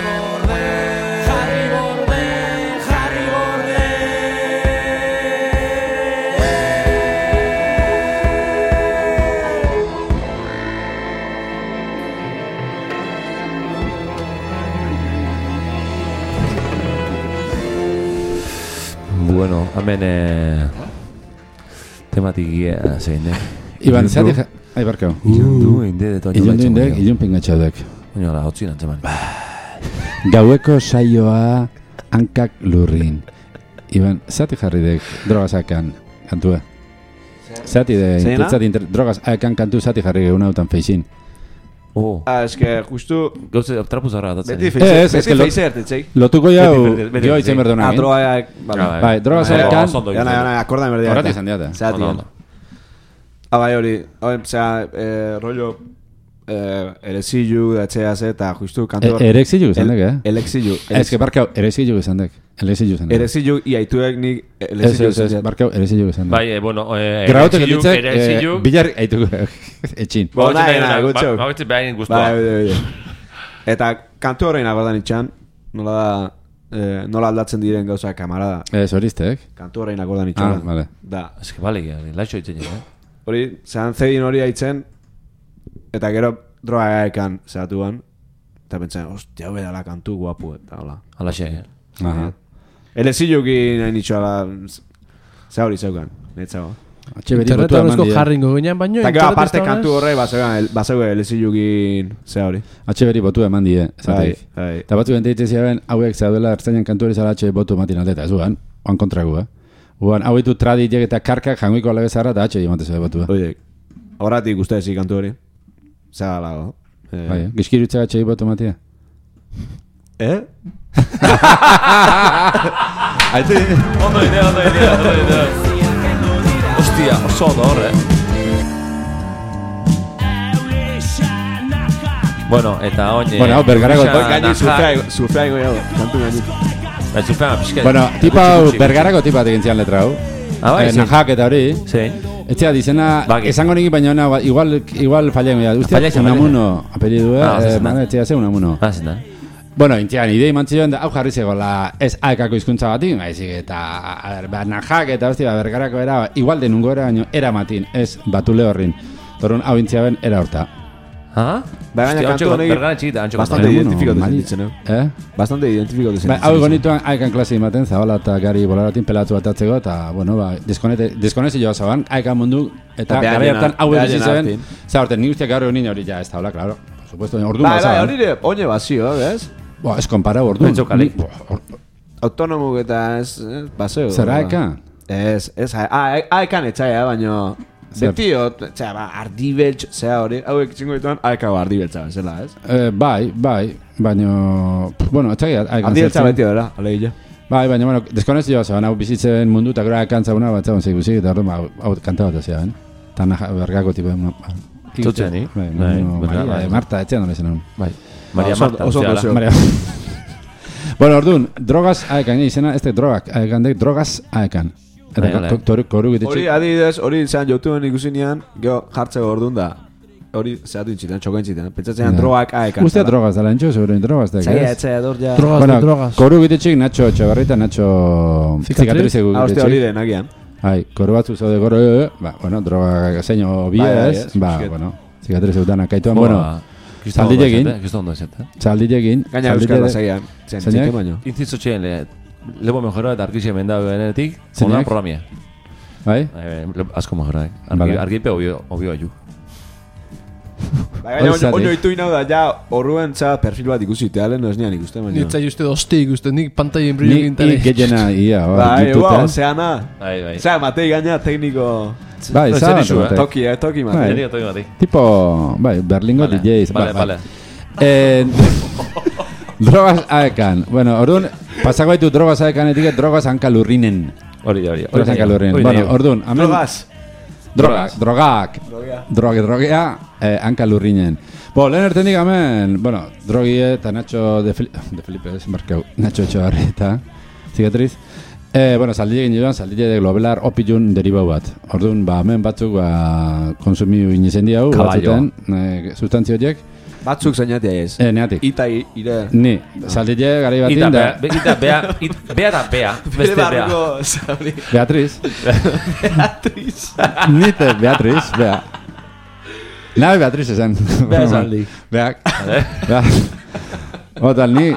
Bueno, hemen tematikia zein, Iban, zati... Ai, barkau. Ilundu inde de toño Ilundu indek, ilunpin gatxaudek. Oino la hotzin antzeman. Gaueko saioa hankak lurrin. Iban, zati jarri dek drogas akan kantua? Zati de drogas akan kantu zati jarri geuna autan feixin. Oh. Eske, justu... Gauze, trapu zarra datzen. Beti feize hartetzeik. Lotuko jau, jo itzen berdonak. Drogaak... Bai, drogas akan... Jana, akordan berdia. Horrati izan diata. Zati. Bai, hori, rollo... Erexillu, datxeaz eta justu kantor... Erexillu izan dek, Erexillu. Ez que barkau, erexillu izan dek. Erexillu, iaituek nik... Ez, barkau, erexillu izan dek. Bai, bueno... Grautek ditzek, bilar aitu etxin. Bagoetzen behain guztua. Bai. Eta kantu horrein agodan itxan, nola aldatzen diren gauza kamarada. Ez, horiztek. Kantu horrein agodan itxan. Vale. Da. Ez que bale, laixo itzen Hori, zehan zedin hori haitzen, eta gero droga ekan zehatuan, eta pentsan, ostia, hau edala kantu guapu, eta hola. Alaxe, Aha. Elezillukin nahi nitxo ala, ze hori zeukan, netzago. Internetan osko jarringo ginean, baino... Eta gero aparte kantu horre, bazeugan elezillukin ze hori. Atxeberi botu eman die, zateik. Bai. Eta batzu bente ziren, hauek zaudela ertzainan kantu hori zara atxe botu ematin aldeta, ez guan, oan kontragu, Uan, hau ditu traditek eta karkak jangoiko alebezarra eta atxe imate zebe botua. Oiek, horretik guztezi kantu hori. Zega lago. Bai, gizkirutza atxe botu ematia. Aite, ondo idea. Ostia, oso ondo horre. Bueno, eta oin... Bueno, hau bergarago... Gaini surfea ingo jau, kantu gaini. Bai, surfea pixket. Bueno, tipa hau, bergarago tipa tekin zian letra hau. Bai, Najak eta hori. Zein. Etxea, dizena, esango nik baina igual fallaingo ya. Ustia, Unamuno apelidu, etxea ze Unamuno. Zinda. Bueno, intzian, idei mantzioen da, hau jarri zegoela ez aekako izkuntza batin, baizik, eta, Najak eta, bergarako era, igual denungo era matin, ez batule horrin. Torun, hau intziaben, era horta. Baina kantu honek bastante identifikatu zenditzen, Bastante identifikatu zenditzen. Hau egonituan aekan klase imaten, zabala eta gari bolaratin pelatu bat atzeko, eta, bueno, deskonezi joa zaban, aekan mundu, eta gara hartan hau egizien zeben, zaborten, nik usteak gaur egon nina hori ja, ez taula, klaro. Por supuesto, ordu bat zaban. Hori ere, oine bazio, ez? Ez konpara ordu. Autonomuk eta ez, baseo. Zara eka? Ez, aekan etxaia, baino... Beti, ardibeltx, zea hori, hauek txingo dituan, aekago ardibeltza, zela, ez? Bai, baino... Bueno, etxagia aekan ardibeltza beti dara, alegia. Bai, baina, bueno, deskonezioa zeban, hau bizitzen mundu, eta gero aekantza una bat zegoen zeikuzik, eta hau kanta bat zean. Eta bergako tipu... Txotzean, ni? Marta, etxean hori zen. Bai, Maria Marta. Oso Maria. Bueno, orduan, drogaz aekan, izena, ez drogak aekan, drogaz aekan. Eta koru gititxe. Hori adidez, hori zean YouTubeen ikusinean, geho jartzeko orduan da. Hori zehatu intzitan, txoko intzitan. Pentsatzean drogak aekan. Ustea drogaz, dala entxo, seguro, drogaz da. Etxaia, dor ja. Drogaz. Koru gititxik, Nacho Etxabarrita, Nacho zikatrizegu gititxik. Hostia, hori den, agian. Koru batzu zaude koru, bueno, droga zeino bidez, bueno, zikatrizegu dana kaituan, bueno, Zaldilekin. Gaina euskara zaian. Zeinak? Intzizo txeen, lebo mejora eta argizia menda benetik, honan programia. Bai? Asko mejora, argipe obio ayu. Baina, oino itu inau da, ja, horruen perfil bat ikusi, tealen ez nian ikusten, baina. Nitzai uste dosti ikusten, nik pantaien brillo gintarek. Nik gehiena, ia, bai, zeana. Zea, Matei gaina tekniko... Bai, zea, toki Matei. Tipo, bai, Berlingo DJs. Vale. Drogas aekan. Bueno, orduan, pasako baitu drogas aekanetik, drogas hankalurrinen. Hori. Drogas hankalurrinen. Bueno, orduan, drogak. Drogea, hankalurrinen. Lehen ertendik hemen, bueno, drogie eta Nacho de Felipe, markau, Nacho Etxabarri eta zikatriz. Bueno, zaldile joan, zaldile de globelar opilun deribau bat. Orduan, hemen batzuk konsumiu inizendi hau, batzuten, sustantzio horiek. Batzuk zainatia ez. Neatik. Ita, ire. Ni, zaldile gari batin da. Bea da bea. Beste bea. Beatriz. Nite, Beatriz, bea. Nabe Beatriz esan. Bea zaldi. Beak. Otal, ni...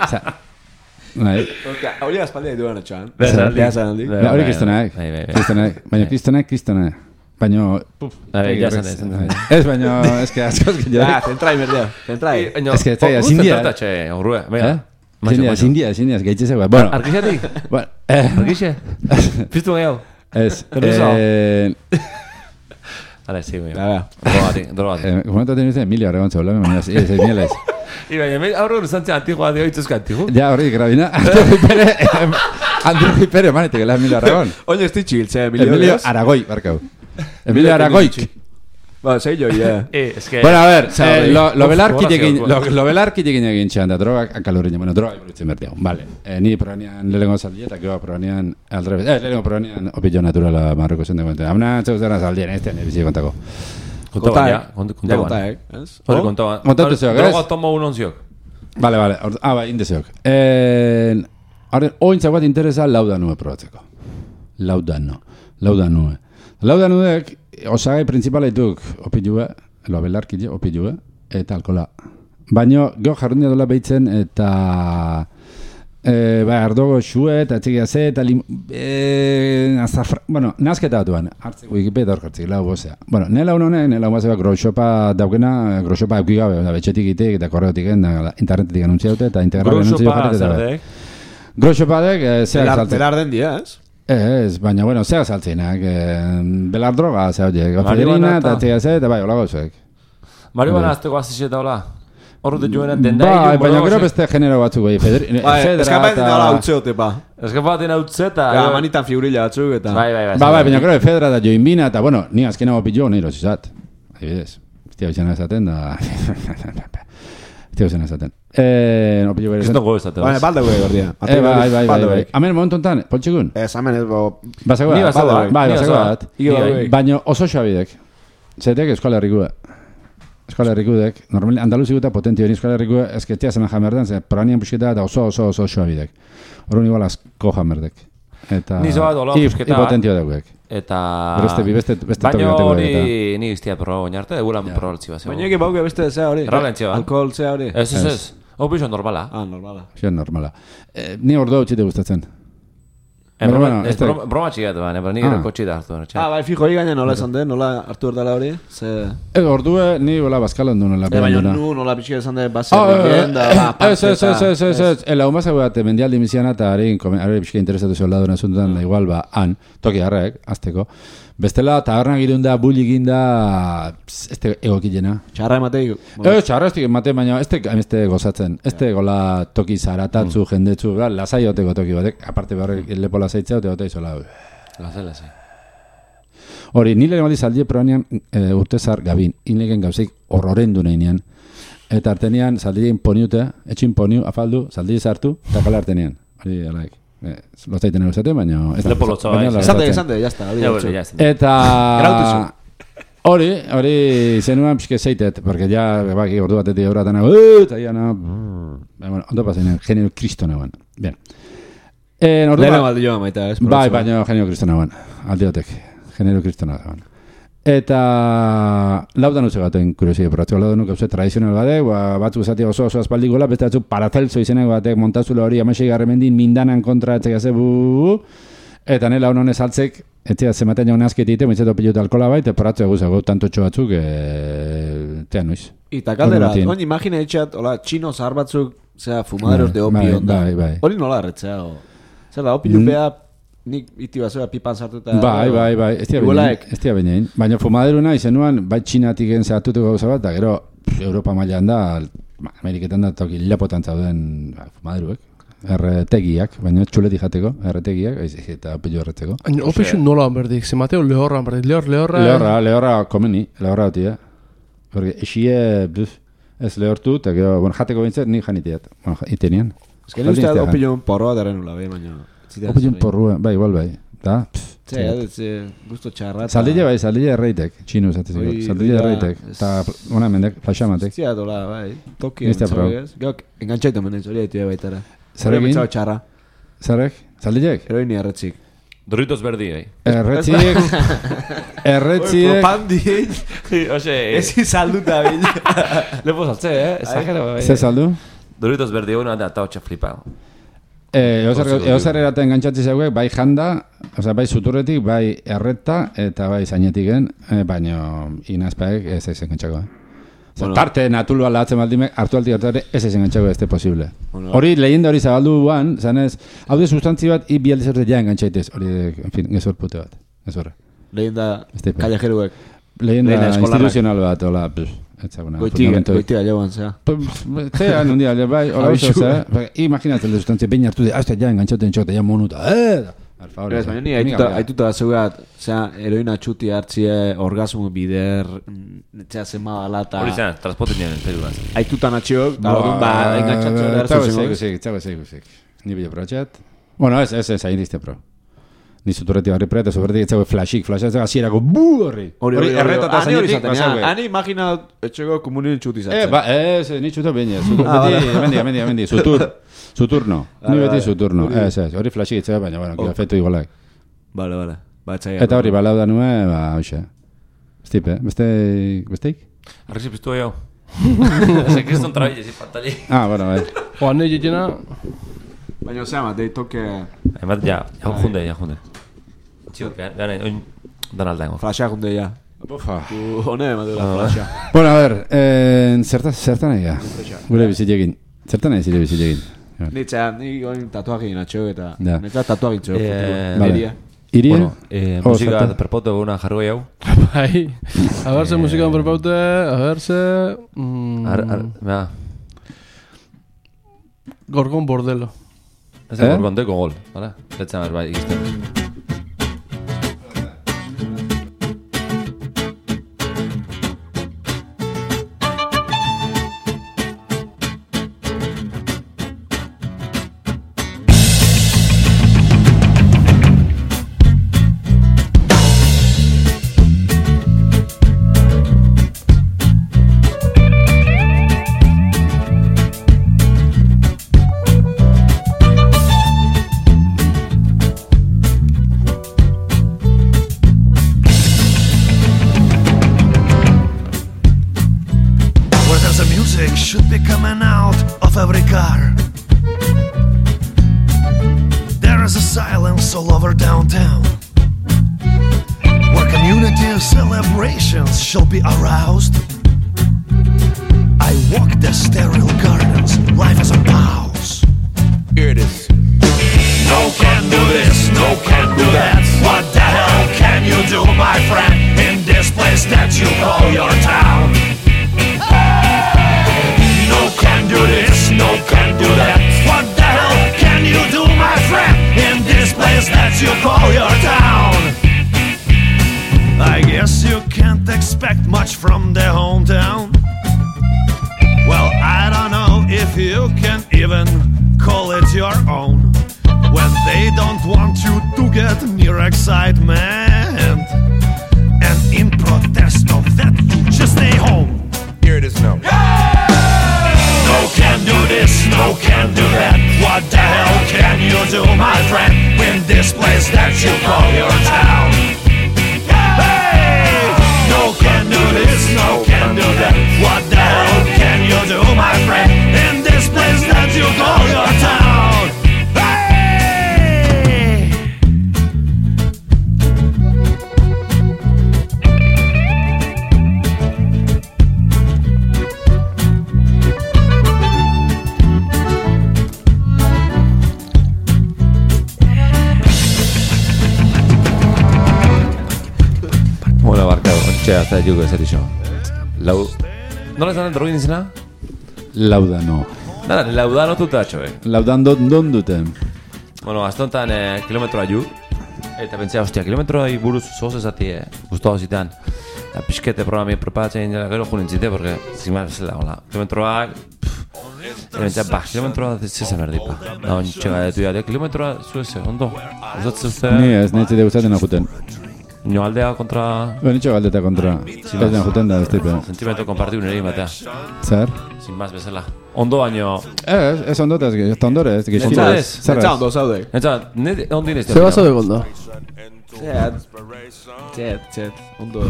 Hori azpaldea duan etxoan. Bea zaldi. Hori kristonaek. Baina kristonaek. Baina... Ez, baina... Ez que askoz gehiago. Zentrai, merdea. Zentrai. Ez que, zindia. Zindia, gaitxe zegoa. Bueno. Argixiatik? Argixia? Piztu gehiago? Ez. Hala, sí, güey. Drogati. Komento tenuz Emilia Aragón txaula, baina ez miela ez. Baina, aurre uruzantzia antigoa de oituzka antigo. Ja, hori, grabina. Andrew Pere, manetik, la Emilia Aragón. Oye, estoy chill, Emilio Aragoi, barkau. Emilio Aragoik. Bueno, sei jo, ya. Bueno, a ver, lo belarkitik egin txean da, drogak hankalurinen. Bueno, droga evolutzen berdeago, vale. Ni probanean lehenengo zaldia, eta gero probanean aldrebez. Lehenengo probanean opillo naturala marroko zen dekoente. Hamna txauzera zaldien, ez tenen bizi kontako. Kontaban. Hori kontaban. Kontatu zeok, ez? Droga tomo unon ziok. Vale. Bai, indezeok. Ointzak bat interesa laudanue probatzeko. Laudanue. Laudanuek, osagai principalaituk opilue, lo belarkile opilue, eta alkola. Baina, geho jarrundia dola behitzen, eta ardogo xue, eta txekia ze, eta bueno, nazketa batuan, hartzeko Wikipedia hor jartzik, lau bozea. Bueno, nela honek, nela bozea groxopa daukena, groxopa eukigabe, betxetik itek, eta korreotik internetetik anuntziaute, eta integrale anuntziaute jarrete. Groxopa dek, zeak saltzen. Belar den dia, ez? Ez, baina, bueno, zeak saltzenak, belar droga, zea horiek, gafederina, eta txekia ze, eta bai, hola gauzuek. Marihuana azteko azixe eta hola? Horrute joena denda bai, baina gero beste genero batzuk bai, eskapaten dala utzeote, pa. Eskapaten utze eta... Manitan fibrilla batzuk eta... Bai, baina gero efedra da joinbina eta, bueno, ni azkena opillo nire osizat. Adibidez, estia bizena esaten da... Estia bizena esaten. Opillo bere esaten. Kristo gogo esaten. Baina, balda guai gordia. Bai. Amen, momentu enten, poltsikun? Ez, amen ez bo... Basagoat. Baina oso xabidek. Zetek Euskal Herrikua. Euskal Herrikudek, normalmente Andaluzi guta potentio hori Euskal Herrikua, ezketia zen jamerden, ze pranian pusketa eta oso xabidek. Horren igual asko jamerdek. Eta... Nizo bat hola pusketa. Potentio dauek. Eta... Beste baina hori ni iztia proba oinarte, egulan probaltzi bat. Baina eki bauke beste zea hori. Erralentzia bat. Alkohol zea hori. Ez. Hau pixo normala. Normala. Normala. Ni ordu hau txite gustatzen. Broma txigat, baina nik ero kotxita hartu. Bai, fijo, hori gaina nola esan den, nola hartu erdala hori? Ordue, ni hola bazkalan du nola. Baina nola pitxik esan den, bazen da, ez, ela humazak bat, mendialdi miziana, eta ari pitxik interesatu zio ladura zuntan, igual, han, toki harrek, azteko. Bestela, taberna girun da, bulli ginda, este egokilena. Txarra emateik? Txarra estik emate, baina este gozatzen. Este gola toki zaratatzu, jendetzu, lasai oteko toki batek, aparte barrek lepo lasaitzea, ote izola. Lasai. Hori, nile maldi zaldie probanean urtezar gabin, inlegen gauzik horroren du nahinean. Eta artenean zaldien poniute, etxin poniu, afaldu, zaldien zartu, eta kala artenean. Hori, alaik. Lozaiten eguzate, baina... Lepo lotza, Esante, jazta. Eta... Hori, zenuan pixke zeitet, porque ya, baki, ordu batetik euratan eta ya, bueno, ondo paseinen, genero kristonagoan. Bien. Lehena baldi joan, maita, ez? Bai, baina genero kristonagoan, aldiotek, genero kristonagoan. Eta laudan utze gaten kuriosia probatzeko, laudan uke tradizional batek, batzuk zatik oso aspaldik gola, beste batzuk Paracelso izenek batek montazula hori 16 mendin mindanan kontra etzek aze eta nela honez altzek, etzea zematen jaun azketite, mitzeto pilote alkola bai, eta paratzu eguzago tantotxo batzuk, tean noiz. Eta kaldera, on imagina etxat, hola, txino zahar batzuk, zera, fumaderos de opio, hori nola erretzea, zera, opio bea, nik iti bazoa pipan sartu eta... Bai, ez dira binein. Baina fumaderuna izenuan, bai txinatik zehatutuko gauza bat, eta gero Europa mailan da, Ameriketan da toki lapotan zauden fumaderuek. Erretegiak, baina txuleti jateko, erretegiak, eta pillo erretzeko. Opexu nola berdik, ze Mateo lehorra berdik, lehorra komeni, lehorra hoti, Porque esie, ez lehortu, eta gero, jateko bintzat, nik janitiat, itenean. Ez que uste opillo porroa daren nula, baina... Opillo porroa, bai, igual bai, da? Gusto txarra. Saldille erreitek, txinu zateziko, saldille erreitek, eta ona mendek, flasamatek. Zia dola, bai, toki entzabegez. Gok, engantxaitu menden zori haitu baitara. Zarekin? Zarek? Zaldillek? Heroini erretzik. Doritos berdi, Erretziek... Propandi, ezi salduta, bil. Lepo saltze, Exagero, Ze saldu? Doritos berdi, una da taotxa flipao. Eozer eraten engantzatzi zeuek, bai janda, bai zuturretik, bai erreta, eta bai zainetiken, baina inazpaek ez ezen gantxako. Tarte natulua lahatzen baldimek, hartu ez ezen gantxako ez posible. Hori, lehenda hori zabaldu guan, zanez, haude sustantzi bat, bi aldiz horret ja engantzaitez, hori, en fin, gezor pute bat, gezorre. Lehenda kallejeruek. Lehenda instituzional bat, hola, Goitia joan, zera. Zean, un dia, bai, hola oso, zera. Imaginatzen de sustantzia, behin hartu de, hasta ja engantzauten txota, ja monuta, Baina ni haituta bat zeugat, heroina txuti hartzie, orgasmo bider, netxea zema balata... Hori zen, transporten nien, peduaz. Haituta natxiok, engantzatzen Txago ezik. Ni bilo protxat. Bueno, ez, hain dizte pro. Ni zuturreti barri preta, zubertik etxago flashik, asierako horri. Hori erretata zainetik pasaue. Ani imagina etxego komunien txuti zatzen. Ni txuta behin, mendi, Suturno, ni beti Suturno, hori flashik etxega, baina, bueno, efektu igualak. Vale. Eta hori balau da nue, hoxe. Stipe, besteik? Arrezi piztu jau. Ese kriston trabile, si pantali. Bueno, bai. Oane jitena... Baina, zema, dei toke... Emat, ja junde. Txio, gane, oin dan aldago. Flasha junde, ja. Bufa. Hone, madura, flasha. Bueno, a ver, zertan egia? Gure bizitzekin. Zertan egin zire bizitzekin? Ni goin tatuagin atxo eta... Neta tatuagin txo. Irie? Musika perpaute guna jargo jau. Bai. A ver, musika perpaute, a ver, Gorgon Bordelo. Ez da Gorgon deko gol, ¿vale? Letzan bai, ikisten. All of celebrations shall be aroused. I walk the sterile gardens, life is a pause. Here it is. No can do this, no can do that. What the hell can you do, my friend, in this place that you call your town? No can do this, no can do that. What the hell can you do, my friend, in this place that you call your town? I guess you can't expect much from the hometown. Well, I don't know if you can even call it your own, when they don't want you to get near excitement. And in protest of that, you just stay home. Here it is now. No can do this, no can do that. What the hell can you do, my friend, in this place that you call your town? Hey! No can do this, no can do that. What the hell can you do, my friend, in this place that you call your town? Hey! Bueno, barkatu, ontxe hasta jugo ez erizo. Nola izan drogin izena? Laudano. Nada, laudano tutatxo, Laudan don duten. Bueno, aztontan kilometroa ju. Eta pentsea, hostia, kilometroa buruz zoz ezati, guztua zitan. Piskete programia preparatzen dela gero junin zite, porque zimaz bezala, hola. Kilometroak, eta pentsea, kilometroa zezen berdipa. Da, ontxega detu jate, kilometroa zueze, ondo. Uzatzen uste... Ni ez, nahi zide gustatzen ajuten. Nio aldea kontra... Nitxo galdeta kontra. Zikatzen ajuten da, ez tipe. Sentimentu kompartidu nire batea. Zer? Sin más bezala. Ondo baino... Ez ondotaz, ez ondore, ez gizkira. Ondo ez? Etza ondo zaude. Eta, ondin ez... Zeba zaude gondo? Txet, ondo.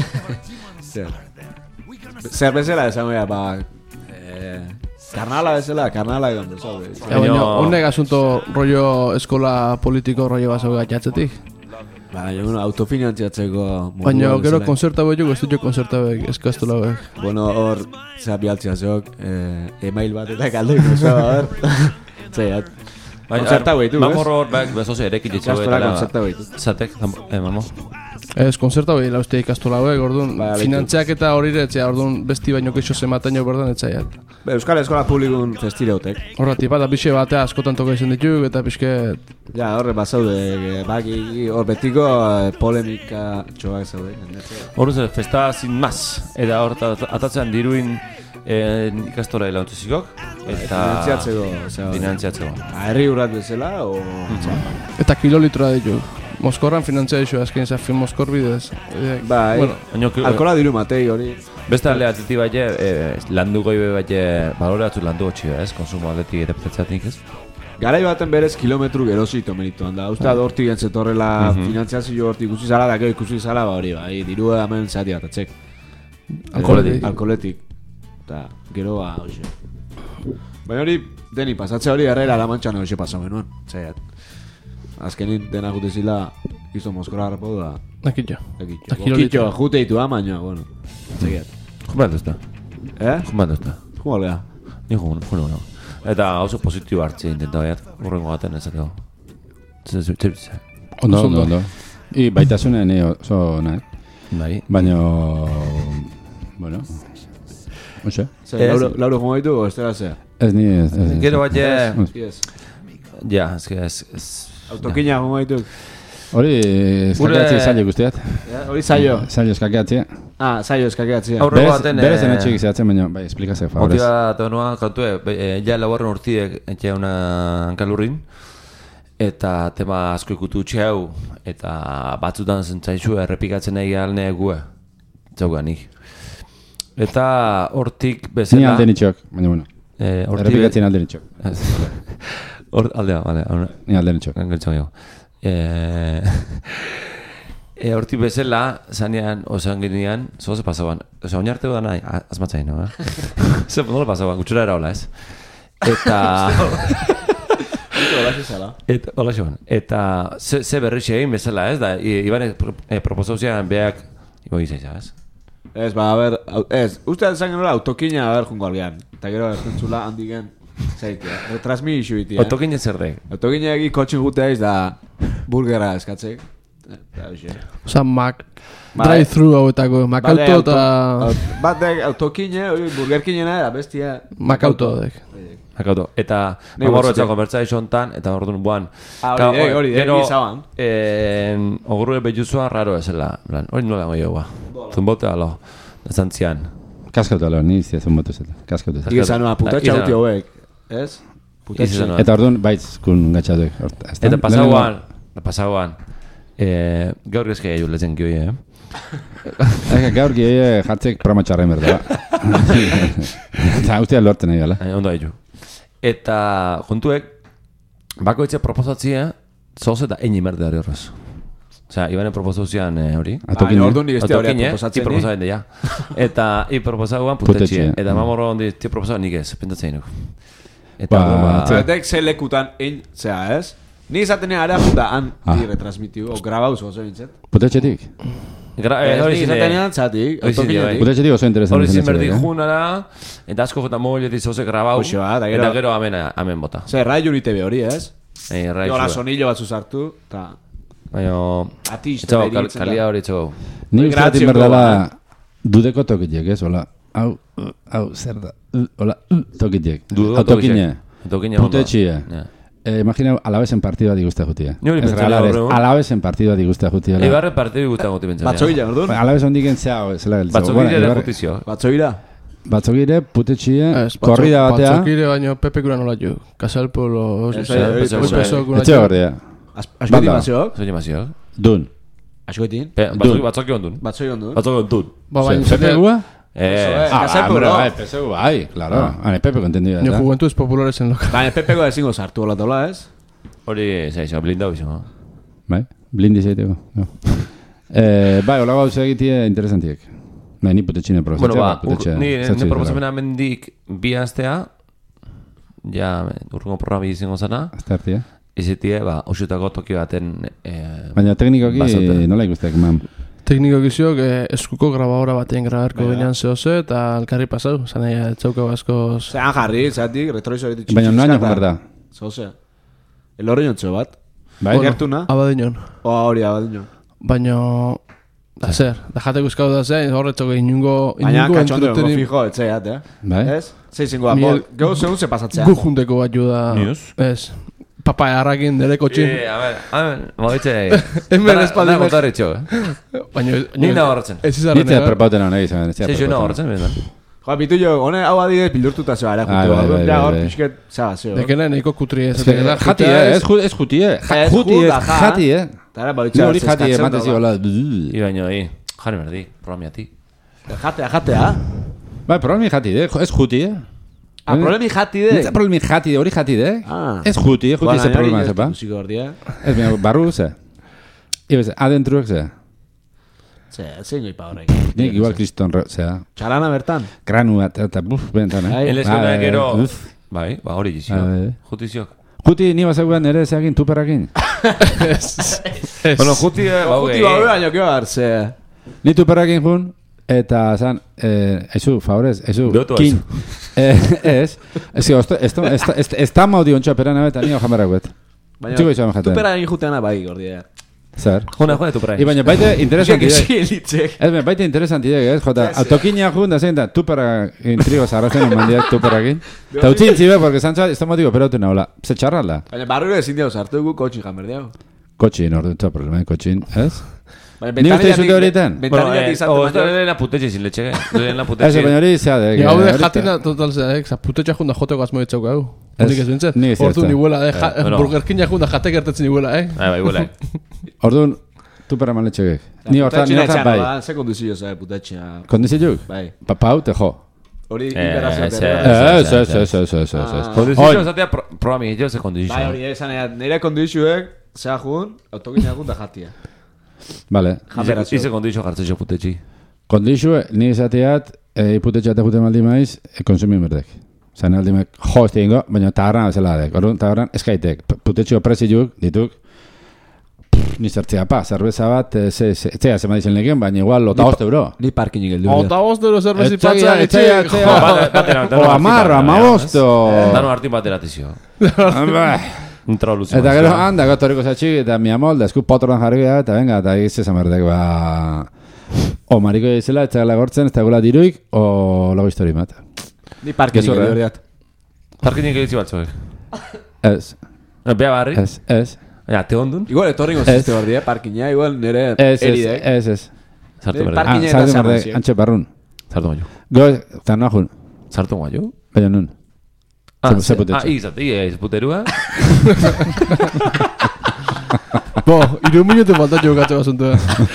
Zer bezala esan goia, ba... Karnala bezala, karnala egon zaude. Baina, honek asunto rollo eskola politiko rollo bat zaude gatxatzetik? Baina, autofinantziatzeko... Baina, gero konzerta behar ez dut jo konzerta behar eskaztu lauek. Bueno, hor, zera bialtzia zeok, email bat eta kaldeiko zaba, hor. Zaiat. Konzerta behitu, ez? Mamorro hor, bezoze erekit ditzago eta... Konzerta behitu. Zatek, mamo? Ez, konzerta behar lauzte ikastu lauek, orduan, finantziak eta hori etzea, orduan, besti baino keixo zemataino berdan etzaiat. Euskal Eskola Publikun festire Horrati, bat, bixe batea askotan toka izan dituk, eta pixket... Ja, horre bazaude, hor betiko polemika txoak zaude. Horrez, festa sin más, eta hor atatzean diruin ikastora hilauntuzikok, eta... Finantziatzeko. Herri urrat bezala, o... Eta kilolitroa dituk. Moskorran finantzia iso, azken zafin Moskor bidez. Bai, alkola diru matei hori. Beste alde atleti baite, landu goi baite, baloratzu landu gotxio, ez? Konsumo atletik eta petzatik, ez? Garai baten berez kilometru gerozito meritu handa. Usta hortik entzetorrela finantziazio hortik ikusi zala, da gero ikusi zala, ba hori, bai, diru hemen zati bat, atzek. Alkoletik. Eta, gero, ba, hoxe. Baina hori, deni pasatzea hori herrera alamantxan hoxe pasau genuen, zaiat. Azkenin dena jute zila, izan Moskora harrapo da... Nakitxo. Nakitxo, jute ditu baina, bueno, zaiat. Jumat duzta. Jumat duzta. Jumalea. Ni jumat. Eta oso positibo hartzi intenta baiat, urrengo baten ezateko. Ondo. Baitasune ni oso nahi. Bai. Baina... Bueno... Oxe? Lauro jongo ditu, o estera zea? Ez ni ez. Gero bat Ja, ez... Autokina jongo ditu? Hori eskakeatzi zailo guztiat. Hori zailo? Zailo eskakeatzi. Zailo eskakeatzi. Aurreko baten... Berez enetxik zehatzen, baina, bai, esplikazio, favorez. Motiba tonua, kantue, ja laugarren urtiek etxe una hankalurrin, eta tema asko ikutu txeu, eta batzutan zentzaizu errepikatzen nahi alne gue, zauganik. Eta hortik bezala... Ni alde nitxok, baina, bueno. Errepikatzen alde nitxok. Aldea, bale. Ni alde nitxok. Gangeltxo gehiago. Hortik bezala, zanean, osan ginean, zoze pasaban. Osa, oinarteko da nahi, azmatzain, no? Zer, nola pasaban, gutxura era hola, ez? Eta... Hola xeban. Eta ze berri egin bezala, ez? Da, Ibanek proposauzian beak Ibo izaiza, ez? Ez, ba, a ber, uste zan genola autokina, a ber, jungo algean. Eta gero, ertentzula handiken, zeitea, retransmisio bitia. Autokine zer dek? Autokina egi kotxin gutea da burgera eskatzek. Osa, drive-thru hauetako, makauto eta... Batek autokine, burgerkinena era bestia. Makauto dek. Makauto. Eta, mamorro etxako bertza hontan, eta orduan buan. Hori, gizaban. Ogurre behizua raro esela. Hori nola goi egua. Zunbote alo, zantzian. Kaskautu alo, ni izia zunbote zela. Kaskautu zela. Igizanua, putatxa hauti hauek. Ez? Eta orduan baitzkun gatxatuek. Eta pasauan, gaur gezke egin lezen kioi, Gaur gire jartzek promatxarren berda. Eta ustea lorten egin gala. Ondo haitu. Eta juntuek, bako etxe proposatzia, zoz eta egin merde hori horrez. Osea, ibanen proposauzian hori. Orduan nik ez hori proposatzen. Proposatzen dira. Eta proposauan putetxie. Eta mamorro ondi proposatzen nik ez, pentatzen nuk. Eta zetek ze lekutan egin, zera ez? Ni izaten ere puta han di retransmitiu, o grabauz oso bintzet. Putetxetik? Ni izaten ean zatik, putetxetik oso interesan. Hori zinberdik junara, eta asko jota moletik zoze grabau, eta gero amen bota. Zer, raio ni tebe hori, ez? Hola, sonillo batzu sartu, eta... Baina... Atixta, kalia hori txau. Ni usteatik berdala dudeko tokitiek, ez? Hola, hau, zer da? Hola, tokitiek. Autokine. Putetxie. Imagina, Alavesen partidua diguztea jutia. Alavesen partidua diguztea jutia. Eibarren partidua diguztea jutia. Batzoila, orduan? Alaves ondiken zea, zela geltza. Batzokire jutizio. Batzoila? Batzokire, putetxie, korrida batea. Batzokire baino Pepe Kura nola jo. Kasal Polo... Etxe gordia. Askoetin maziok? Dun. Askoetin? Batzoki ondun. Batzoki ondun. Batzoki ondun. Pepe Gua? Kasal Polo. PSU, ai, claro. Pepe entendido. Ni juventud populares en local. Baina Pepe Gua ezingo sartu hola tola, ez? Hori, zaixo, blindau izan. Bai, blindi zaiteko. Bai, hola gauza egitie interesantiek. Nahi, ni putetxine proposatzea. Ni proposamena mendik bi astea, ja, urrengo programi izango zana. Aztertia. Izitie, osutako toki baten... Baina teknikoki nola ikusteak, mam? Teknikoki ziok eskuko grabadora batean grabarko ginean zehose eta alkarri pasau. Zane, txauko asko... Zean jarri, zatik, retroizoretik baina noaino berda? Zehose. Elorri nontxo bat? Bai? Gertuna? Abadinon. Hori, abadinon. Baina... Da zer, da jate guzkau da zer, horretzoko inungo... Baina katxondo gongo fijo, etxeat, Bai? Ez? Zeizingoa, gau segun ze pasatzea. Gu junteko bat juda... Niuz? Ez. Papa arrakin dere kotxin. A ver, mogitxe... Hemen espaldi... Nago tarritxo, Baina... Nik nago horretzen. Ez izarren... Nitzea prepauten hau nahi izan. Zeixo nago horretzen, benetan. Joa, bitu jo, hone hau adidez pildurtuta zeba, juntu. Ja, hor, pixket, zaba, zeo. Dekena nahiko kutri ez. Jati, ez jutie. Jati, Tara, baitxea, hori jati, ematezi hola. Ibaino, jari merdi, programiati. Jatea. Bai, problemi jati, ez jutie. Problemi jati de. Ez problemi jati de, hori jati de. Ez juti ze problema, zepa. Ez bine, barru ze. Ibez, adentruek ze. Zein goi pa horrek. Nik igual kriston, zea. Txalana bertan. Kranu bat, eta buf, bentan, Elezkona gero... Bai, hori gizio. Jutiziok. Juti ni bazeguan ere zeagin tuperakin. Bueno, juti... Juti baue baino kio hartze. Ni tuperakin jun, eta zan, aizu, favorez, aizu, kin. Ez da maudi ontsa perana beta, nio jamerakuet. Baina, tuperakin juteana bai, gordia. Zer? Juna tuperakin. Baina, baite interesantidek. Ez ben, baite interesantidek, ez? Jota, autokinia jun da zein da, tupera intrigo zarrazen emandiak tuperakin. Ta utzin zibe, porque zantza, ez da motigo perautu nahola. Ze txarrala. Baina, barriro ezin diau sartu gu kotxin jamerdeago. Kotxin, ordu, eta problema, kotxin, ez? Ni uste izute horietan? Bueno, esto es la putetxe sin leche, Ez, baina hori zeade. Hau de jatina total zeade, putetxa junda joteko azmo ditzauko hau. Unik ez bintzet? Hortu nibuela, burgerkina junda jate gertetzen nibuela, Bai, buela. Orduan, tupera maletxegek. Ni hortan bai. Ze kondizio zabe putetxea. Kondizioak? Bai. Papau, tejo. Hori inberazioa. Ez. Kondizio zatea programi, jo ze kondizio. Bai, hori esan nire kondizioek, zea jun, autokina junda jatia. Vale. Ize kondizio jartzen jo putetxi. Kondizio, ni esateat, iputetxea eta jute maldi maiz, konsumien berdek. Zan aldi mek, jo ez tingo, baina tagarran azela adek. Orduan, tagarran eskaitek. Putetxio preziuk, dituk, ni zertzea pa, zerbeza bat, etzea zema dizen lekien, baina igual, ota 5 euro. Ni parkinik eldu. Ota 5 euro zerbezi patza, etxea. O amar, amabosto. Dano hartin batera tizio. Eta gero, handa, gotoriko zatxik, eta mi amolda, esku potroan jarri gara, eta venga, eta egizte zamerdek, o mariko izela, ez zagala gortzen, ez zagula diruik, o lago histori bat. Ni parkinik eldu horiat. Parkinik egitzi batzuek. Ez. Bea barri? Ez. Ja, te ondun? Igual etorringo ziste barri, parkina, igual nire eridek. Ez. Sartu berdi. Parkina Sartu berdi, antxe barrun. Sartu maio. Goz, eta noa jun. Sartu maio? Baina nun. Izputerua. Bo, 3 minutu falta jokatze basuntua.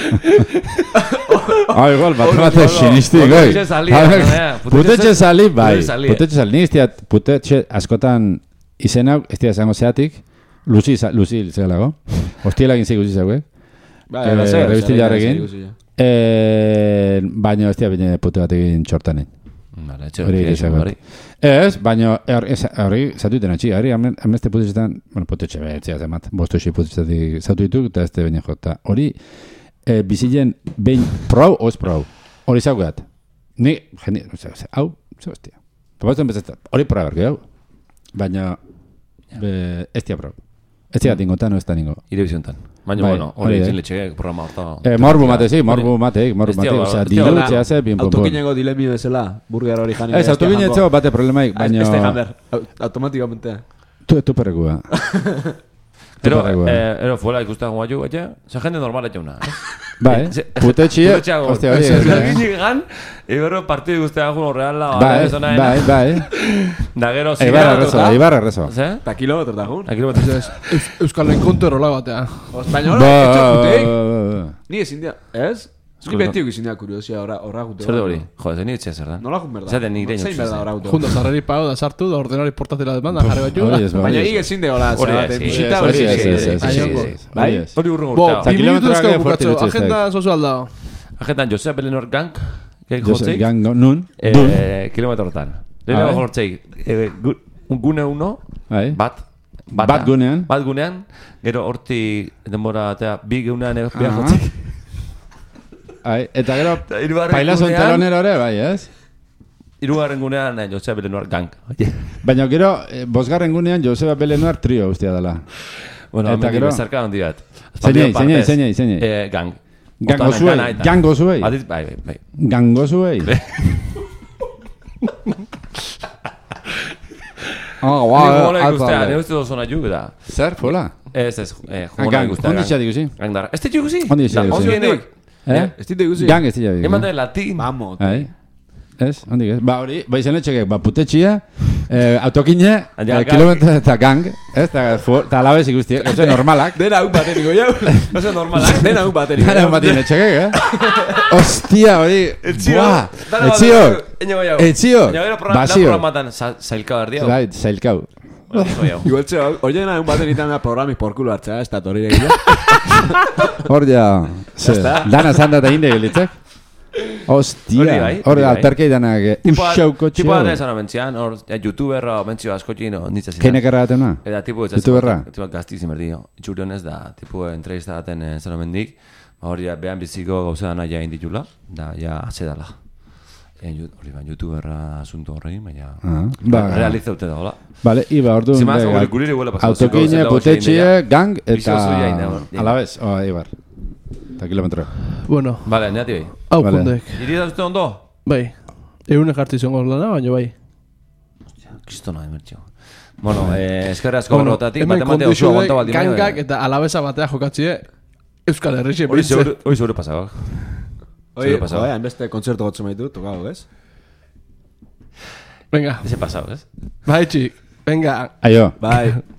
Igual, bat sinistik, goi. Putetxe sali, bai. Putetxe sali, nik iztiat, putetxe askotan izen hau, ez dira zango zeatik, Luzi zegalago. Hostiela egin zeigu zizauek. Revistil jarrekin. Baina ez dira bine putu bat egin txortanen. Vale, hori. Ez, baina hori zatu iten atxi, hori ameste putetxetan, bueno, putetxe behetzea zemat, bostu esi putetxetan zatu dituk, eta ez te baina jota. Hori, bizilen behin prou, oz prou. Hori zaukat. Ni, hau, zebaztia. Papatzen bezatzen, hori prou erke hau. Baina, ez tia prou. Ez tia tingotan, no ez da ningo. Ireviziontan. Baina, bueno, hori izin letxeak programa horta. Morbu mateik. Osea, dilutxea ze, bien pompon. Autokineko dilemi bezala, burger hori jani. Ez, autokinetxeo bate problemaik, baina... Este jamber, automatikamente. Tu perrekua. Ero fuela ikusten guaiu, eza jende normala jauna. Bai, putetxie, ostia hori. Zerginik gan, Iberro partidu guztiak agun horreala. Bai. Da gero Ibarra rezo. Ta kilometro da jun. Euskal Enkonto erola batea. Baina hori, etxakutek. Ni ezin dia, ez? Ni betiuk izin dia kuriosia horra gute. Zer de hori? Jode, zen etxea zer da? Nola jun berda? Zaten nik zein berda horra gute. Junta zarreri pago da sartu, da ordenari portatela demanda, jarri bat joa. Baina hik ezin de hola, bisita hori bai? Hori urrungo Bo, 2 minutu ezka bukatzo, agenda zozu aldao. Agendan Josep Belenor Gang, Gang, nun? Kilometro hortan. Lehenago jortzeik, gune uno, bat gunean, gero horti denbora eta bi geunean behar jortzeik. Eta gero, pailazo entelonero ere, bai, ez? Hirugarren gunean Josep Belenor Gang. Baina gero, bosgarren gunean Josep Belenor trio ustia dela. Bueno, hamendi bezarka handi bat. Zeinei. Gang. Gango zuei. Bai. Gango zuei. Jugona ikustea, ne uste dozona jugu da. Zer, fola? Ez, jugona ikustea. Ondi txadik usi? Ez dit jugu zi? Ondi txadik usi. Ez dit ikusi? Gang ez txadik. Eman da latin. Vamos. Ez, ondik ez. Ba hori, izan etxekek, putetxia, autokine, kilometro eta gang, ez, eta alabez ikustiek, oso normalak. Dena hau bateniko jau. Oso normalak. Dena hau bateniko. Dena hau bateniko etxekek, Ostia, hori, Etxio. Basio. Programatan zailkau erdia. Bai, zailkau. Igual txeo, hori dena hau batenitan da programi porkulo hartzea, ez da torri egin. Hor ja, dana zanda eta inde gelitzek. Hostia, hori alterkei danak uxauko txio. Tipo da esan omentzian, hor youtuberra omentzio askotxin nintzen zidan. Keinek erraten na? Eta tipo youtuberra? Tipo gaztiz inberdio. Itxurionez da, tipo entrevista daten esan omendik. Hori behan biziko gauza nahi jain ditula, da ja atzedala. Hori ban youtuberra asunto horrein, baina realizaute da, hola. Vale, iba, ordu autokine, putetxie, gang eta alabez, Ibar. Eta kilometro. Bueno. Vale, neati bai. Hau kundek. Iri da uste ondo? Bai. Egunek hartu izango lana, baina bai. Hostia, kristona emertxio. Bueno, eskerra asko borrotatik, matematea oso aguanta baldin. Gangak eta alabeza batea jokatzie Euskal Herrixe. Hori segure pasagak. Hori, hainbeste kontzertu gotzu maitu, tokau, ez? Venga. Ese pasau, ez? Bai, txik. Venga. Aio. Bai.